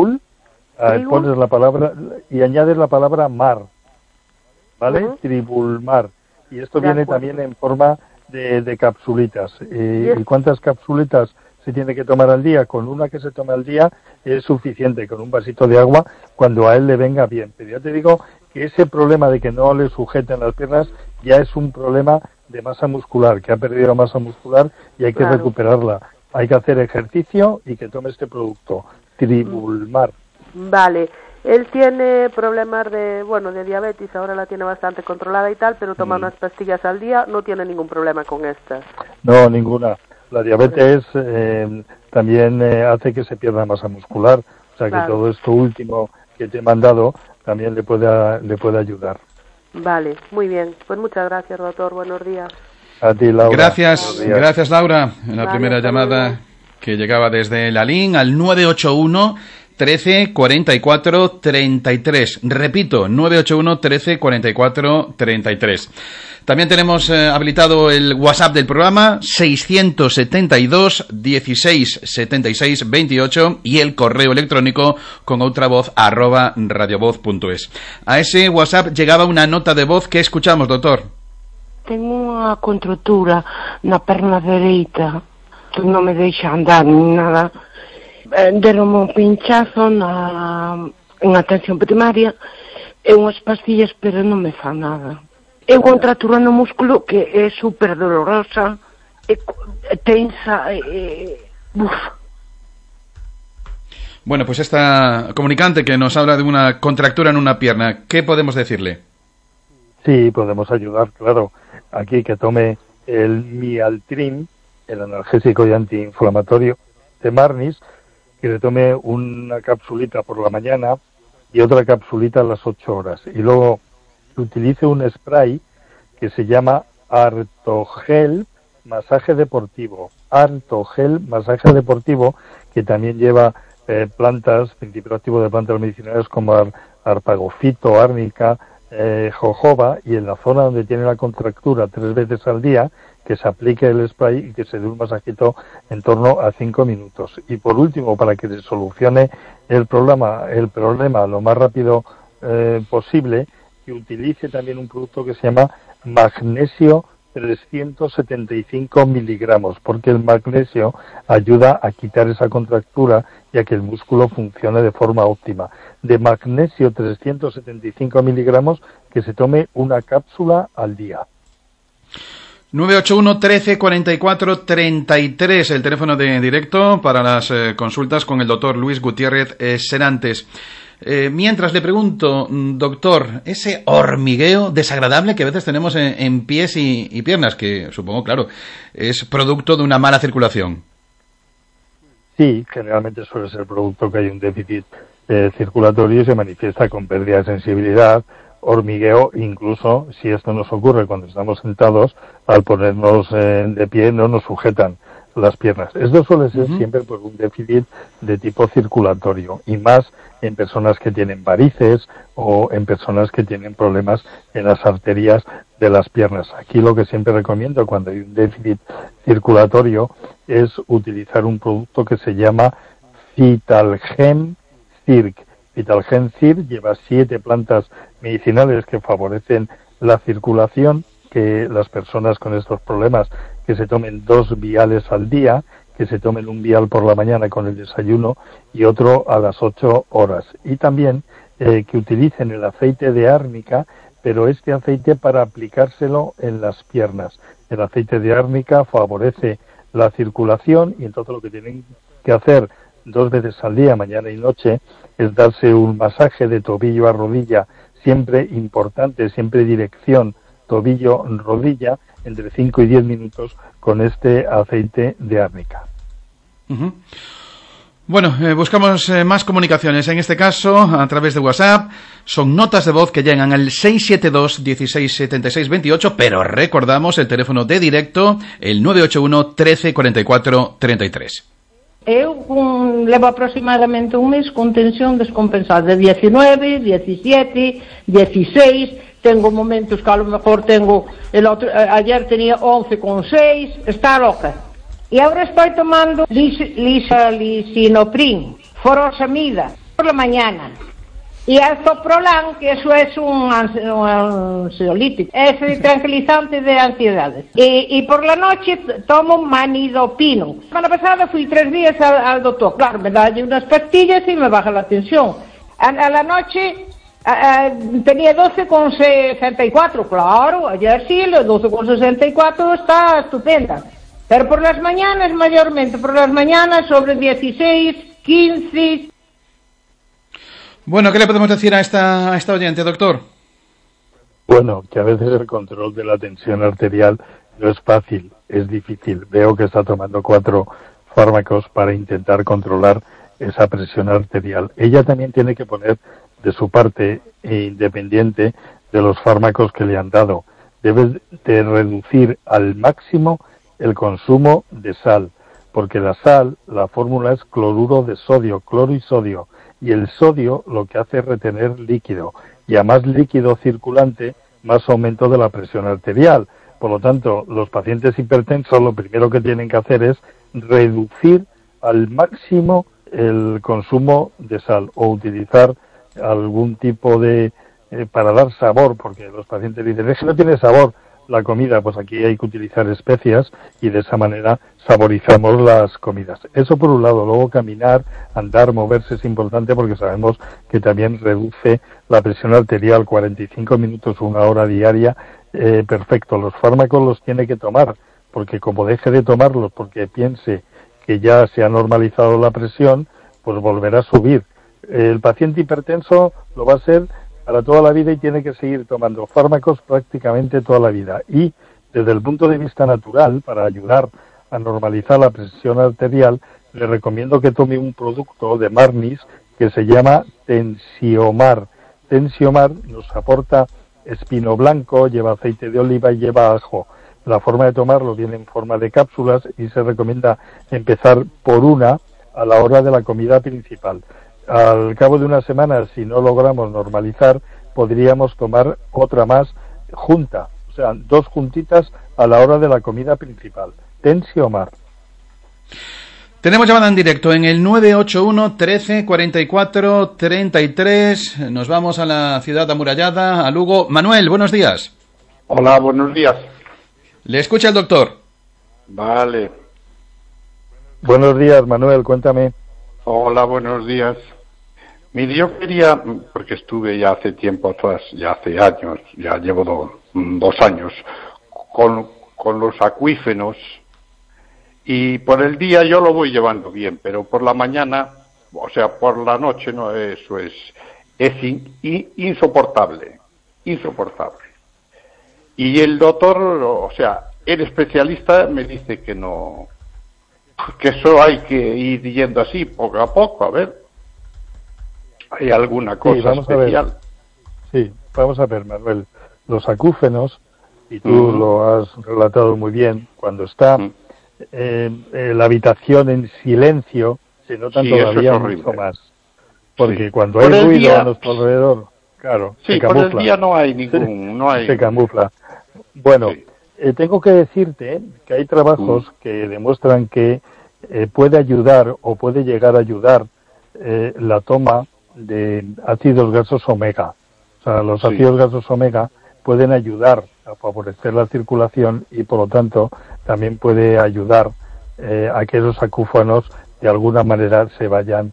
Pones la palabra y añades la palabra mar, ¿vale? Tribulmar. Y esto viene también en forma de capsulitas. ¿Y cuántas capsulitas se tiene que tomar al día? Con una que se tome al día es suficiente, con un vasito de agua, cuando a él le venga bien. Pero ya te digo que ese problema de que no le sujeten las piernas ya es un problema de masa muscular, que ha perdido masa muscular y hay que recuperarla. Hay que hacer ejercicio y que tome este producto, Tribulmar.
Vale. Él tiene problemas de diabetes, ahora la tiene bastante controlada y tal, pero toma unas pastillas al día, no tiene ningún problema con estas.
No, ninguna. La diabetes también hace que se pierda masa muscular, o sea que todo esto último que te he mandado también le puede ayudar.
Vale, muy bien. Pues muchas gracias, doctor. Buenos días.
A ti, Laura.
Gracias, Laura. En la primera llamada que llegaba desde Lalín al 981 13 44 33. Repito, 981 13 44 33. También tenemos habilitado el WhatsApp del programa 672 16 76 28 y el correo electrónico con outra voz @radiovoz.es. A ese WhatsApp llegaba una nota de voz que escuchamos, doctor.
Tengo unha contractura na perna dereita que non me deixa andar ni nada. Deronme un pinchazo en atención primaria e unhas pastillas, pero non me fan nada. É unha contractura no músculo que é super dolorosa, é tensa,
Bueno, pues esta comunicante que nos habla de una contractura en una pierna, ¿qué podemos decirle?
Sí, podemos ayudar, claro. Aquí que tome el Mialtrin, el analgésico y antiinflamatorio de Marnis, que le tome una capsulita por la mañana y otra capsulita a las 8 horas. Y luego utilice un spray que se llama Artogel Masaje Deportivo. Artogel Masaje Deportivo, que también lleva plantas, principio activo de plantas medicinales como arpagofito, árnica, jojoba, y en la zona donde tiene la contractura 3 veces al día, que se aplique el spray y que se dé un masajito en torno a 5 minutos. Y por último, para que se solucione el problema lo más rápido posible, que utilice también un producto que se llama magnesio 375 miligramos, porque el magnesio ayuda a quitar esa contractura y a que el músculo funcione de forma óptima. De magnesio 375 miligramos, que se tome una cápsula al día.
981 13 44 33, el teléfono de directo para las consultas con el doctor Luis Gutiérrez Serantes. Mientras le pregunto, doctor, ese hormigueo desagradable que a veces tenemos en pies y piernas, que supongo, claro, es producto de una mala circulación.
Sí, generalmente suele ser producto que hay un déficit circulatorio y se manifiesta con pérdida de sensibilidad, hormigueo, incluso si esto nos ocurre cuando estamos sentados, al ponernos de pie no nos sujetan las piernas. Esto suele ser siempre por un déficit de tipo circulatorio y más en personas que tienen varices o en personas que tienen problemas en las arterias de las piernas. Aquí lo que siempre recomiendo cuando hay un déficit circulatorio es utilizar un producto que se llama Vitalgen Circ. Vitalgen Circ lleva 7 plantas medicinales que favorecen la circulación, que las personas con estos problemas que se tomen 2 viales al día, que se tomen un vial por la mañana con el desayuno y otro a las 8 horas. Y también que utilicen el aceite de árnica, pero este aceite para aplicárselo en las piernas. El aceite de árnica favorece la circulación y entonces lo que tienen que hacer 2 veces al día, mañana y noche, es darse un masaje de tobillo a rodilla, siempre importante, siempre dirección tobillo-rodilla, entre 5 y 10 minutos con este aceite de árnica.
Bueno, buscamos más comunicaciones, en este caso a través de WhatsApp. Son notas de voz que llegan al 672 16 76 28, pero recordamos el teléfono de directo, el 981 13 44 33.
Eu levo aproximadamente un mes con tensión descompensada, 19, 17, 16, tengo momentos que a lo mejor tengo, ayer tenía 11,6, está loca. Y ahora estoy tomando lisinoprin, furosemida, por la mañana. Y alzoprolan, que eso es un ansiolítico, es tranquilizante de ansiedades. Y por la noche tomo manidopino. La semana pasada fui 3 días al doctor. Claro, me da unas pastillas y me baja la tensión. A la noche tenía 12,64. Claro, ayer sí, los 12,64 está estupenda. Pero por las mañanas, mayormente, por las mañanas sobre 16, 15...
Bueno, ¿qué le podemos decir a esta oyente, doctor?
Bueno, que a veces el control de la tensión arterial no es fácil, es difícil. Veo que está tomando 4 fármacos para intentar controlar esa presión arterial. Ella también tiene que poner de su parte, independiente de los fármacos que le han dado. Debe de reducir al máximo el consumo de sal, porque la sal, la fórmula es cloruro de sodio, cloro y sodio. Y el sodio lo que hace es retener líquido, y a más líquido circulante, más aumento de la presión arterial. Por lo tanto, los pacientes hipertensos lo primero que tienen que hacer es reducir al máximo el consumo de sal o utilizar algún tipo de para dar sabor, porque los pacientes dicen, es que no tiene sabor la comida, pues aquí hay que utilizar especias y de esa manera saborizamos las comidas. Eso por un lado. Luego caminar, andar, moverse es importante porque sabemos que también reduce la presión arterial. 45 minutos, 1 hora diaria, perfecto. Los fármacos los tiene que tomar, porque como deje de tomarlos porque piense que ya se ha normalizado la presión, pues volverá a subir. El paciente hipertenso lo va a ser para toda la vida y tiene que seguir tomando fármacos prácticamente toda la vida. Y desde el punto de vista natural, para ayudar a normalizar la presión arterial, le recomiendo que tome un producto de Marnis que se llama Tensiomar. Tensiomar nos aporta espino blanco, lleva aceite de oliva y lleva ajo. La forma de tomarlo viene en forma de cápsulas y se recomienda empezar por una a la hora de la comida principal. Al cabo de una semana, si no logramos normalizar, podríamos tomar otra más junta, o sea, 2 juntitas a la hora de la comida principal. Tensiomar.
Tenemos llamada en directo en el 981 13 44 33. Nos vamos a la ciudad amurallada, a Lugo. Manuel, buenos días.
Hola, buenos días.
Le escucha el doctor.
Vale.
Buenos días, Manuel, cuéntame.
Hola, buenos días. Mire, yo quería, porque estuve ya hace tiempo atrás, ya hace años, ya llevo 2 años, con con los acuífenos, y por el día yo lo voy llevando bien, pero por la mañana, o sea, por la noche, no, eso es insoportable. Y el doctor, o sea, el especialista me dice que no, que eso hay que ir yendo así poco a poco, a ver. ¿Hay alguna cosa especial?
Sí, vamos a ver, Manuel. Los acúfenos, y tú lo has relatado muy bien, cuando está la habitación en silencio, se notan todavía mucho más. Porque cuando hay ruido a nuestro alrededor, claro, se camufla.
Por el día no hay ningún...
Se camufla. Bueno, tengo que decirte que hay trabajos que demuestran que puede ayudar o puede llegar a ayudar la toma de ácidos grasos omega. O sea, los ácidos grasos omega pueden ayudar a favorecer la circulación y, por lo tanto, también puede ayudar a que esos acúfanos de alguna manera se vayan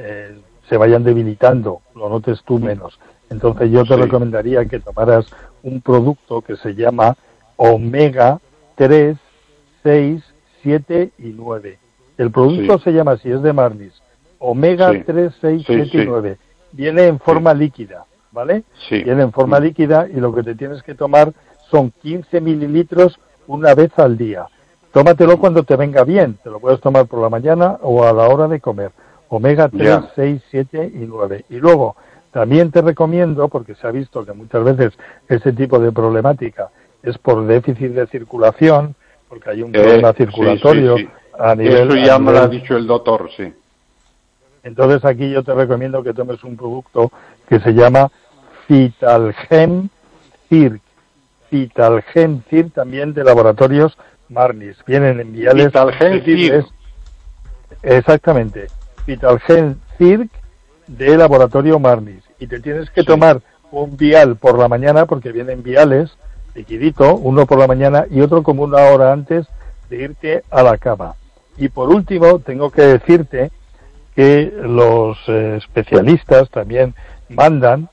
debilitando, lo notes tú menos. Entonces yo te recomendaría que tomaras un producto que se llama Omega 3, 6, 7 y 9. El producto se llama así, es de Marnis. Omega 3, 6, 7 y 9. Viene en forma líquida, ¿vale? Viene en forma líquida y lo que te tienes que tomar son 15 mililitros una vez al día. Tómatelo cuando te venga bien. Te lo puedes tomar por la mañana o a la hora de comer. Omega 3, 6, 7 y 9. Y luego, también te recomiendo, porque se ha visto que muchas veces ese tipo de problemática es por déficit de circulación, porque hay un problema circulatorio a nivel...
Eso ya me lo ha dicho el doctor, sí.
Entonces aquí yo te recomiendo que tomes un producto que se llama Vitalgen Circ. Vitalgen Circ, también de laboratorios Marnis. Vienen en viales...
Vitalgen Circ.
Exactamente. Vitalgen Circ de laboratorio Marnis. Y te tienes que tomar un vial por la mañana, porque vienen viales, liquidito, uno por la mañana y otro como una hora antes de irte a la cama. Y por último, tengo que decirte que los especialistas también mandan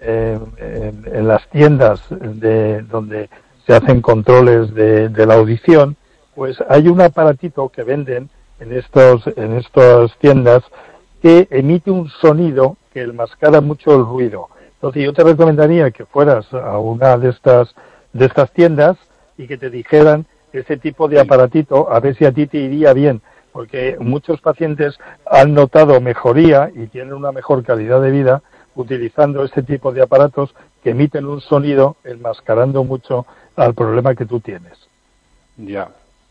en las tiendas donde se hacen controles de la audición, pues hay un aparatito que venden en estas tiendas que emite un sonido que enmascara mucho el ruido. Entonces yo te recomendaría que fueras a una de estas tiendas y que te dijeran ese tipo de aparatito, a ver si a ti te iría bien, porque muchos pacientes han notado mejoría y tienen una mejor calidad de vida utilizando este tipo de aparatos que emiten un sonido enmascarando mucho al problema que tú tienes.
Ya.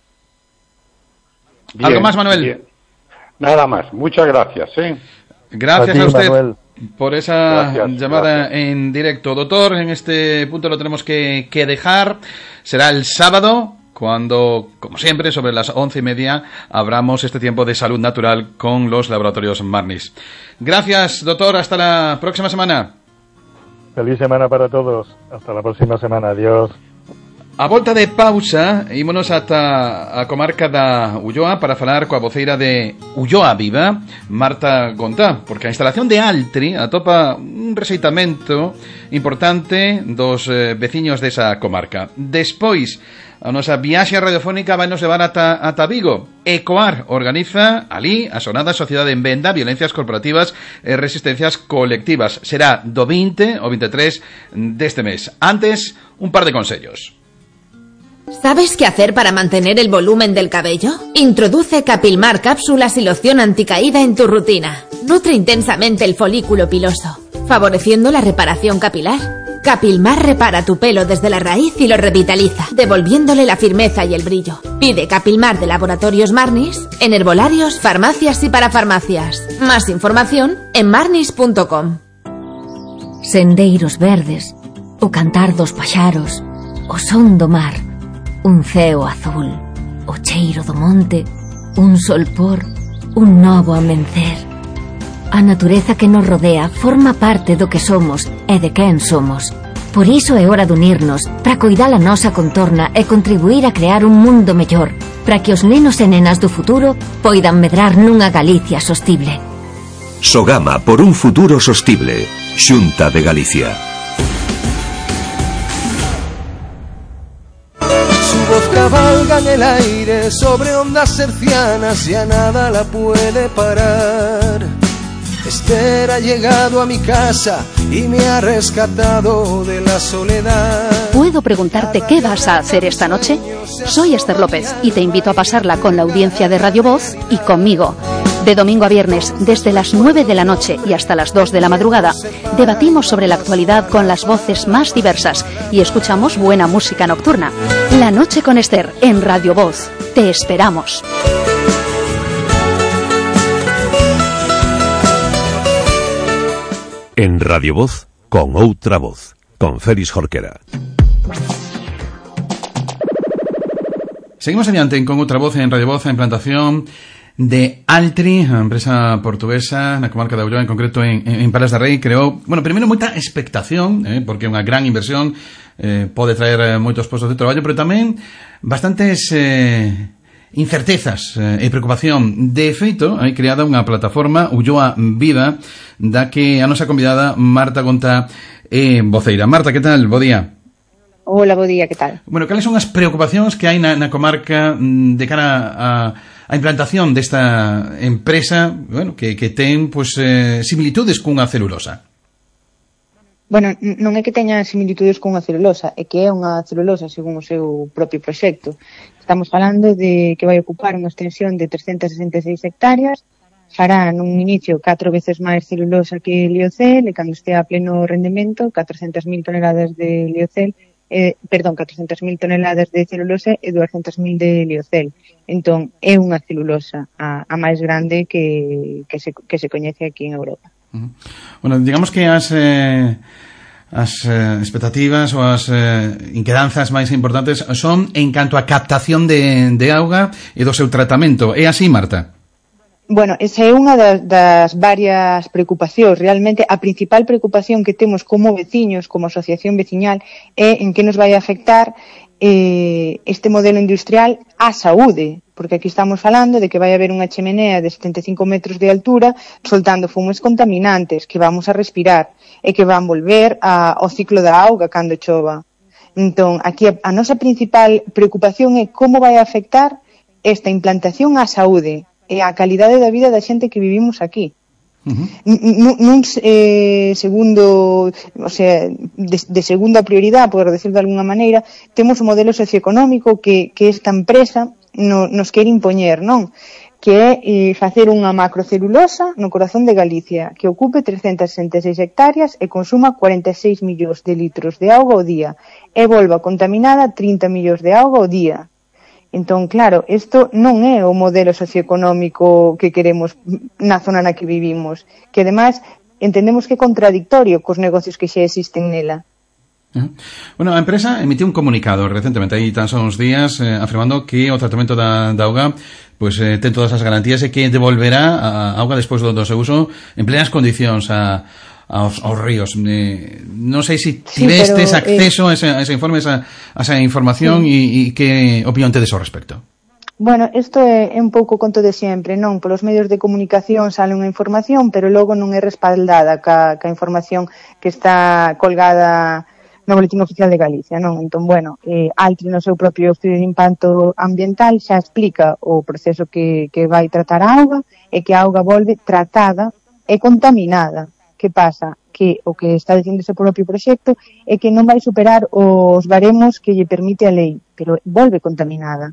Bien, ¿algo más, Manuel?
Bien. Nada más. Muchas gracias.
Gracias a usted, Manuel, por esa llamada en directo. Doctor, en este punto lo tenemos que dejar. Será el sábado, cuando, como siempre, sobre las 11:30, abramos este tiempo de salud natural con los laboratorios Marnis. Gracias, doctor. Hasta la próxima semana.
Feliz semana para todos. Hasta la próxima semana. Adiós.
A volta de pausa, ímonos ata a comarca da Ulloa para falar coa voceira de Ulloa Viva, Marta Gontá, porque a instalación de Altri atopa un rexeitamento importante dos veciños desa comarca. Despois, a nosa viaxe radiofónica vai nos levar ata Vigo. Ecoar organiza ali a xornada Sociedade en Venda, Violencias Corporativas e Resistencias Colectivas. Será do 20 ao 23 deste mes. Antes, un par de consellos.
¿Sabes qué hacer para mantener el volumen del cabello? Introduce Capilmar cápsulas y loción anticaída en tu rutina. Nutre intensamente el folículo piloso, favoreciendo la reparación capilar. Capilmar repara tu pelo desde la raíz y lo revitaliza, devolviéndole la firmeza y el brillo. Pide Capilmar de Laboratorios Marnis en herbolarios, farmacias y parafarmacias. Más información en marnis.com.
Sendeiros verdes, o cantar dos paxaros, o son do mar, un ceo azul, o cheiro do monte, un solpor, un novo amencer. A natureza que nos rodea forma parte do que somos e de quen somos. Por iso é hora de unirnos para coidar a nosa contorna e contribuir a crear un mundo mellor, para que os nenos e nenas do futuro poidan medrar nunha Galicia sostible.
Sogama por un futuro sostible. Xunta de Galicia.
Su voz cabalga en el aire sobre ondas hercianas, ya nada la puede parar. Esther ha llegado a mi casa y me ha rescatado de la soledad.
¿Puedo preguntarte qué vas a hacer esta noche? Soy Esther López y te invito a pasarla con la audiencia de Radio Voz y conmigo. De domingo a viernes, desde las 9 de la noche y hasta las 2 de la madrugada, debatimos sobre la actualidad con las voces más diversas y escuchamos buena música nocturna. La noche con Esther en Radio Voz. Te esperamos.
En Radio Voz, con outra voz, con Félix Jorquera.
Seguimos adiante con outra voz en Radio Voz, a implantación de Altri, a empresa portuguesa na comarca da Ulloa, en concreto en Palas de Rei. Creou, bueno, primeiro moita expectación, porque é unha gran inversión, pode traer moitos postos de traballo, pero tamén bastantes incertezas e preocupación. De feito, hai creada unha plataforma Ulloa Viva, da que a nosa convidada Marta Gonta é voceira. Marta, que tal? Bo día.
Hola, bo día, que tal?
Bueno, cales son as preocupacións que hai na comarca de cara a implantación desta empresa, bueno, que ten pues, similitudes cunha celulosa?
Bueno, non é que teña similitudes cunha celulosa, é que é unha celulosa según o seu propio proxecto. Estamos falando de que vai ocupar unha extensión de 366 hectáreas, fará nun inicio 4 veces máis celulosa que liocel, e cando estea a pleno rendemento, 400.000 toneladas de liocel, 400.000 toneladas de celulosa e 200.000 de liocel. Entón, é unha celulosa a máis grande que se coñece aquí en Europa.
Bueno, digamos que as expectativas ou as inquedanzas máis importantes son en canto a captación de auga e do seu tratamento. É así, Marta?
Bueno, esa é unha das varias preocupacións. Realmente, a principal preocupación que temos como veciños, como asociación veciñal, é en que nos vai a afectar este modelo industrial á saúde, porque aquí estamos falando de que vai haber unha chemenea de 75 metros de altura soltando fumos contaminantes que vamos a respirar e que van volver ao ciclo da auga cando chova. Entón, aquí a nosa principal preocupación é como vai a afectar esta implantación á saúde e a calidade da vida da xente que vivimos aquí. Nun segundo, o sea, de segunda prioridade, por decir de alguna maneira, temos o modelo socioeconómico que esta empresa nos quere impoñer, non? Que é facer unha macrocelulosa no corazón de Galicia, que ocupe 366 hectáreas e consuma 46 millóns de litros de auga ao día e volva contaminada 30 millóns de auga ao día. Entón, claro, isto non é o modelo socioeconómico que queremos na zona na que vivimos, que ademais entendemos que é contradictorio cos negocios que xa existen nela.
Bueno, a empresa emitiu un comunicado recentemente, aí tan só uns días, afirmando que o tratamento da auga pues, ten todas as garantías e que devolverá a auga despois do seu uso en plenas condicións aos ríos. Non sei se tivestes acceso a ese informe, a esa información e que opinión tedes ao respecto.
Bueno, isto é un pouco conto de sempre, non? Polos medios de comunicación sale unha información, pero logo non é respaldada ca información que está colgada no Boletín Oficial de Galicia, non? Entón, bueno, Altri no seu propio estudio de impacto ambiental xa explica o proceso que vai tratar a auga e que a auga volve tratada e contaminada. Que pasa? Que o que está dicindo ese propio proxecto é que non vai superar os baremos que lle permite a lei, pero volve contaminada.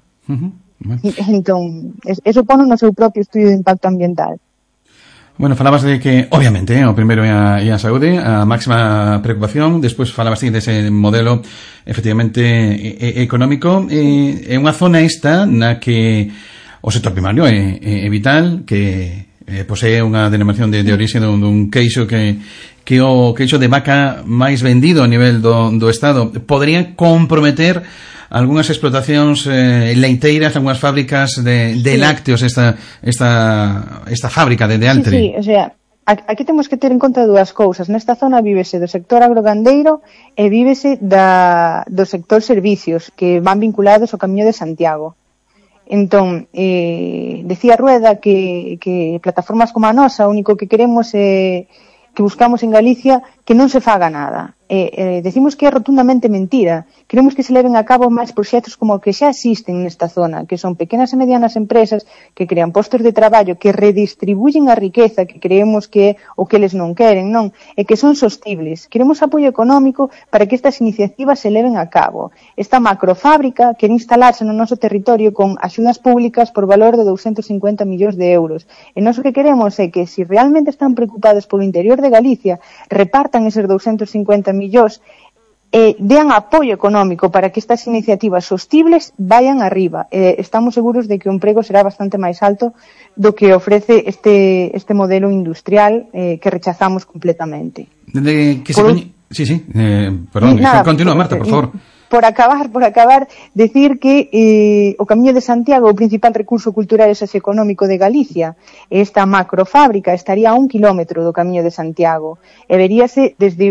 Entón, eso pone no seu propio estudio de impacto ambiental.
Bueno, falabas de que, obviamente, o primeiro é a saúde, a máxima preocupación, despois falabas dese modelo efectivamente económico, é unha zona esta na que o sector primario é vital, que posee unha denominación de orixe dun queixo que o queixo de vaca máis vendido a nivel do Estado. Poderían comprometer algunhas explotacións leiteiras, algunhas fábricas de lácteos esta fábrica de Altri.
Sí, o sea, aquí temos que ter en conta dúas cousas. Nesta zona vívese do sector agrogandeiro e vívese do sector servicios que van vinculados ao Camiño de Santiago. Entón, decía Rueda que plataformas como a nosa, o único que queremos é que buscamos en Galicia que non se faga nada. decimos que é rotundamente mentira. Queremos que se leven a cabo máis proxectos como o que xa existen nesta zona, que son pequenas e medianas empresas que crean postos de traballo, que redistribuyen a riqueza, que creemos que é o que eles non queren, non, e que son sostibles. Queremos apoio económico para que estas iniciativas se leven a cabo. Esta macrofábrica quere instalarse no noso territorio con axudas públicas por valor de 250 millóns de euros. E nós o que queremos é que, se realmente están preocupados polo interior de Galicia, repartan eses 250 millóns dean apoio económico para que estas iniciativas sostibles vayan arriba. Estamos seguros de que o emprego será bastante máis alto do que ofrece este modelo industrial que rechazamos completamente.
Continúa, Marta, por favor.
Por acabar, decir que o Camiño de Santiago é o principal recurso cultural e socioeconómico de Galicia. Esta macrofábrica estaría a 1 kilómetro do Camiño de Santiago e veríase desde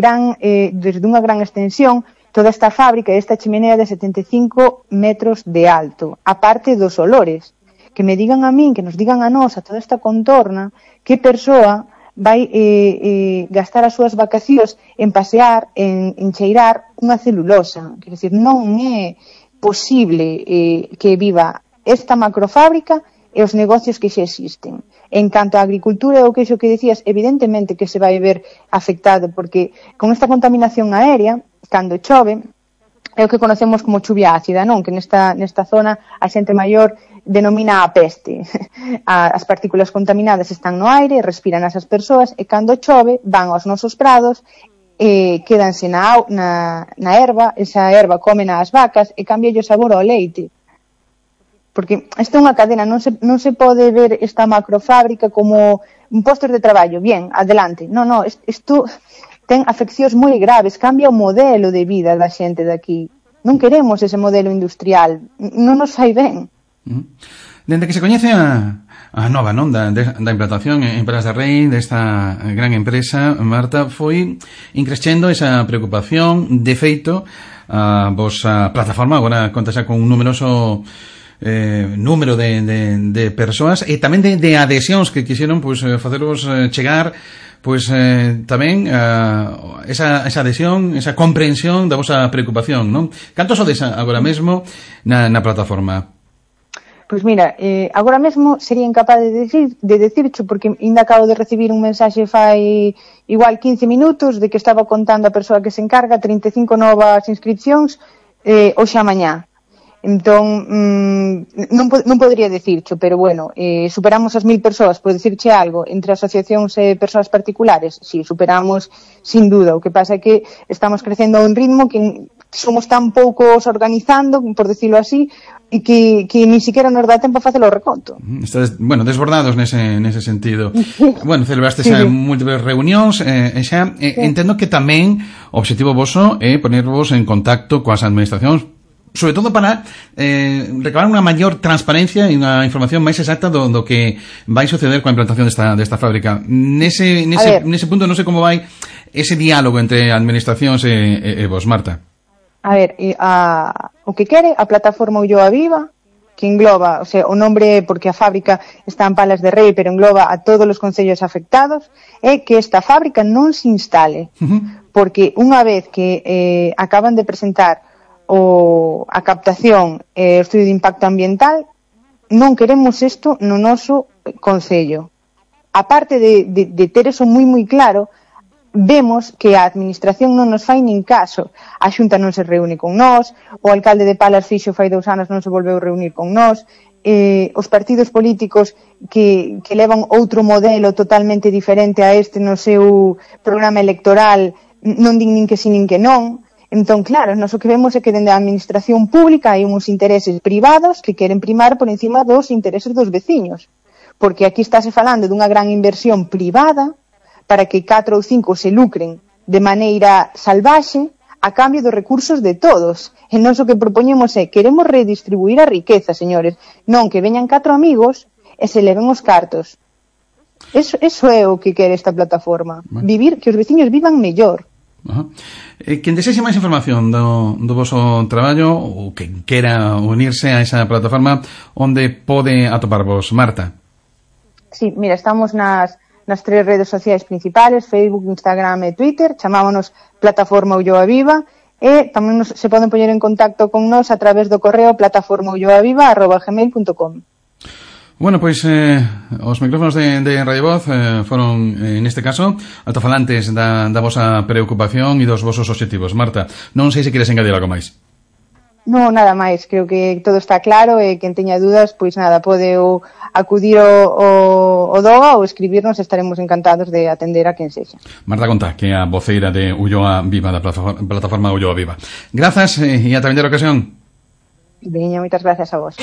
unha gran extensión toda esta fábrica e esta chimenea de 75 metros de alto, aparte dos olores. Que me digan a min, que nos digan a nós, a toda esta contorna, que persoa vai gastar as súas vacacións en pasear, en cheirar unha celulosa. Quer dizer, non é posible que viva esta macrofábrica e os negocios que xa existen. En canto á agricultura e o queixo que decías, evidentemente que se vai ver afectado, porque con esta contaminación aérea, cando chove, é o que conocemos como chuvia ácida, non? Que nesta zona a xente maior denomina a peste. As partículas contaminadas están no aire, respiran as persoas e cando chove van aos nosos prados e quédanse na erva, esa erva comen as vacas e cambia o sabor ao leite. Porque esta é unha cadena, non se pode ver esta macrofábrica como un postos de traballo, bien, adelante. Non, isto ten afeccións moi graves, cambia o modelo de vida da xente daqui. Non queremos ese modelo industrial, non nos fai ben.
Dende que se coñece a nova, non, da implantación en Peras de Rei desta gran empresa, Marta, foi increscendo esa preocupación. De feito, a vosa plataforma agora conta xa con un numeroso número de persoas e tamén de adhesións que quixeron facervos chegar tamén esa adhesión, esa comprensión da vosa preocupación, non? Cantos sodes agora mesmo na plataforma?
Pois mira, agora mesmo sería incapaz de decircho, porque ainda acabo de recibir un mensaxe fai igual 15 minutos de que estaba contando a persoa que se encarga 35 novas inscripcións hoxe a mañá. Entón, non podría decircho, pero bueno, superamos as 1000 persoas, por decirche algo, entre asociacións e persoas particulares, si, superamos sin duda. O que pasa é que estamos crecendo a un ritmo que somos tan poucos organizando, por decirlo así, e que ni siquiera nos dá tempo a facer o reconto.
Estás, desbordados nese sentido. Celebraste xa múltiples reunións e xa entendo que tamén o obxectivo voso é ponervos en contacto coas administracións, sobre todo para recabar unha maior transparencia e unha información máis exacta do que vai suceder coa implantación desta fábrica. Nese punto non sei como vai ese diálogo entre administracións e vos, Marta.
A ver, o que quere a plataforma Ulloa Viva, que engloba, o nombre, porque a fábrica está en Palas de Rei, pero engloba a todos os concellos afectados, é que esta fábrica non se instale, porque unha vez que acaban de presentar a captación e o estudio de impacto ambiental, non queremos isto no noso concello. A parte de ter eso moi moi claro, vemos que a administración non nos fai nin caso. A Xunta non se reúne con nós, o alcalde de Palas fixo fai 2 anos non se volveu a reunir con nós, os partidos políticos que levan outro modelo totalmente diferente a este no seu programa electoral non din nin que si nin que non. Entón, claro, nós o que vemos é que dende a administración pública hai uns intereses privados que queren primar por encima dos intereses dos veciños. Porque aquí estáse falando dunha gran inversión privada para que 4 ou 5 se lucren de maneira salvaxe a cambio dos recursos de todos. E nós o que propoñemos é, queremos redistribuir a riqueza, señores, non que veñan 4 amigos e se leven os cartos. Eso é o que quere esta plataforma. Vivir, que os veciños vivan mellor.
Quen desexe máis información do voso traballo ou que quera unirse a esa plataforma, onde pode atoparvos, Marta?
Sí, mira, estamos nas nas 3 redes sociais principales, Facebook, Instagram e Twitter, chamámonos Plataforma Ulloa Viva, e tamén se poden poñer en contacto con nós a través do correo plataformaulloaviva@gmail.com.
Bueno, pois os micrófonos de Radio Voz foron, neste caso, altofalantes da vosa preocupación e dos vosos obxectivos. Marta, non sei se queres engadir algo máis.
Non, nada máis, creo que todo está claro e quen teña dúdas, pois nada, pode acudir ao DOGA ou escribirnos, estaremos encantados de atender a quen sexa.
Marta Conta, que é a voceira de Ulloa Viva, da plataforma Ulloa Viva. Grazas e ata vindeira ocasión.
Veña, moitas gracias a vos.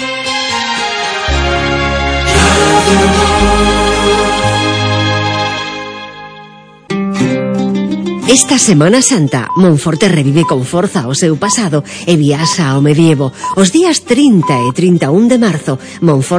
Esta Semana Santa, Monforte revive con forza o seu pasado e viaxa ao medievo. Os días 30 e 31 de marzo, Monforte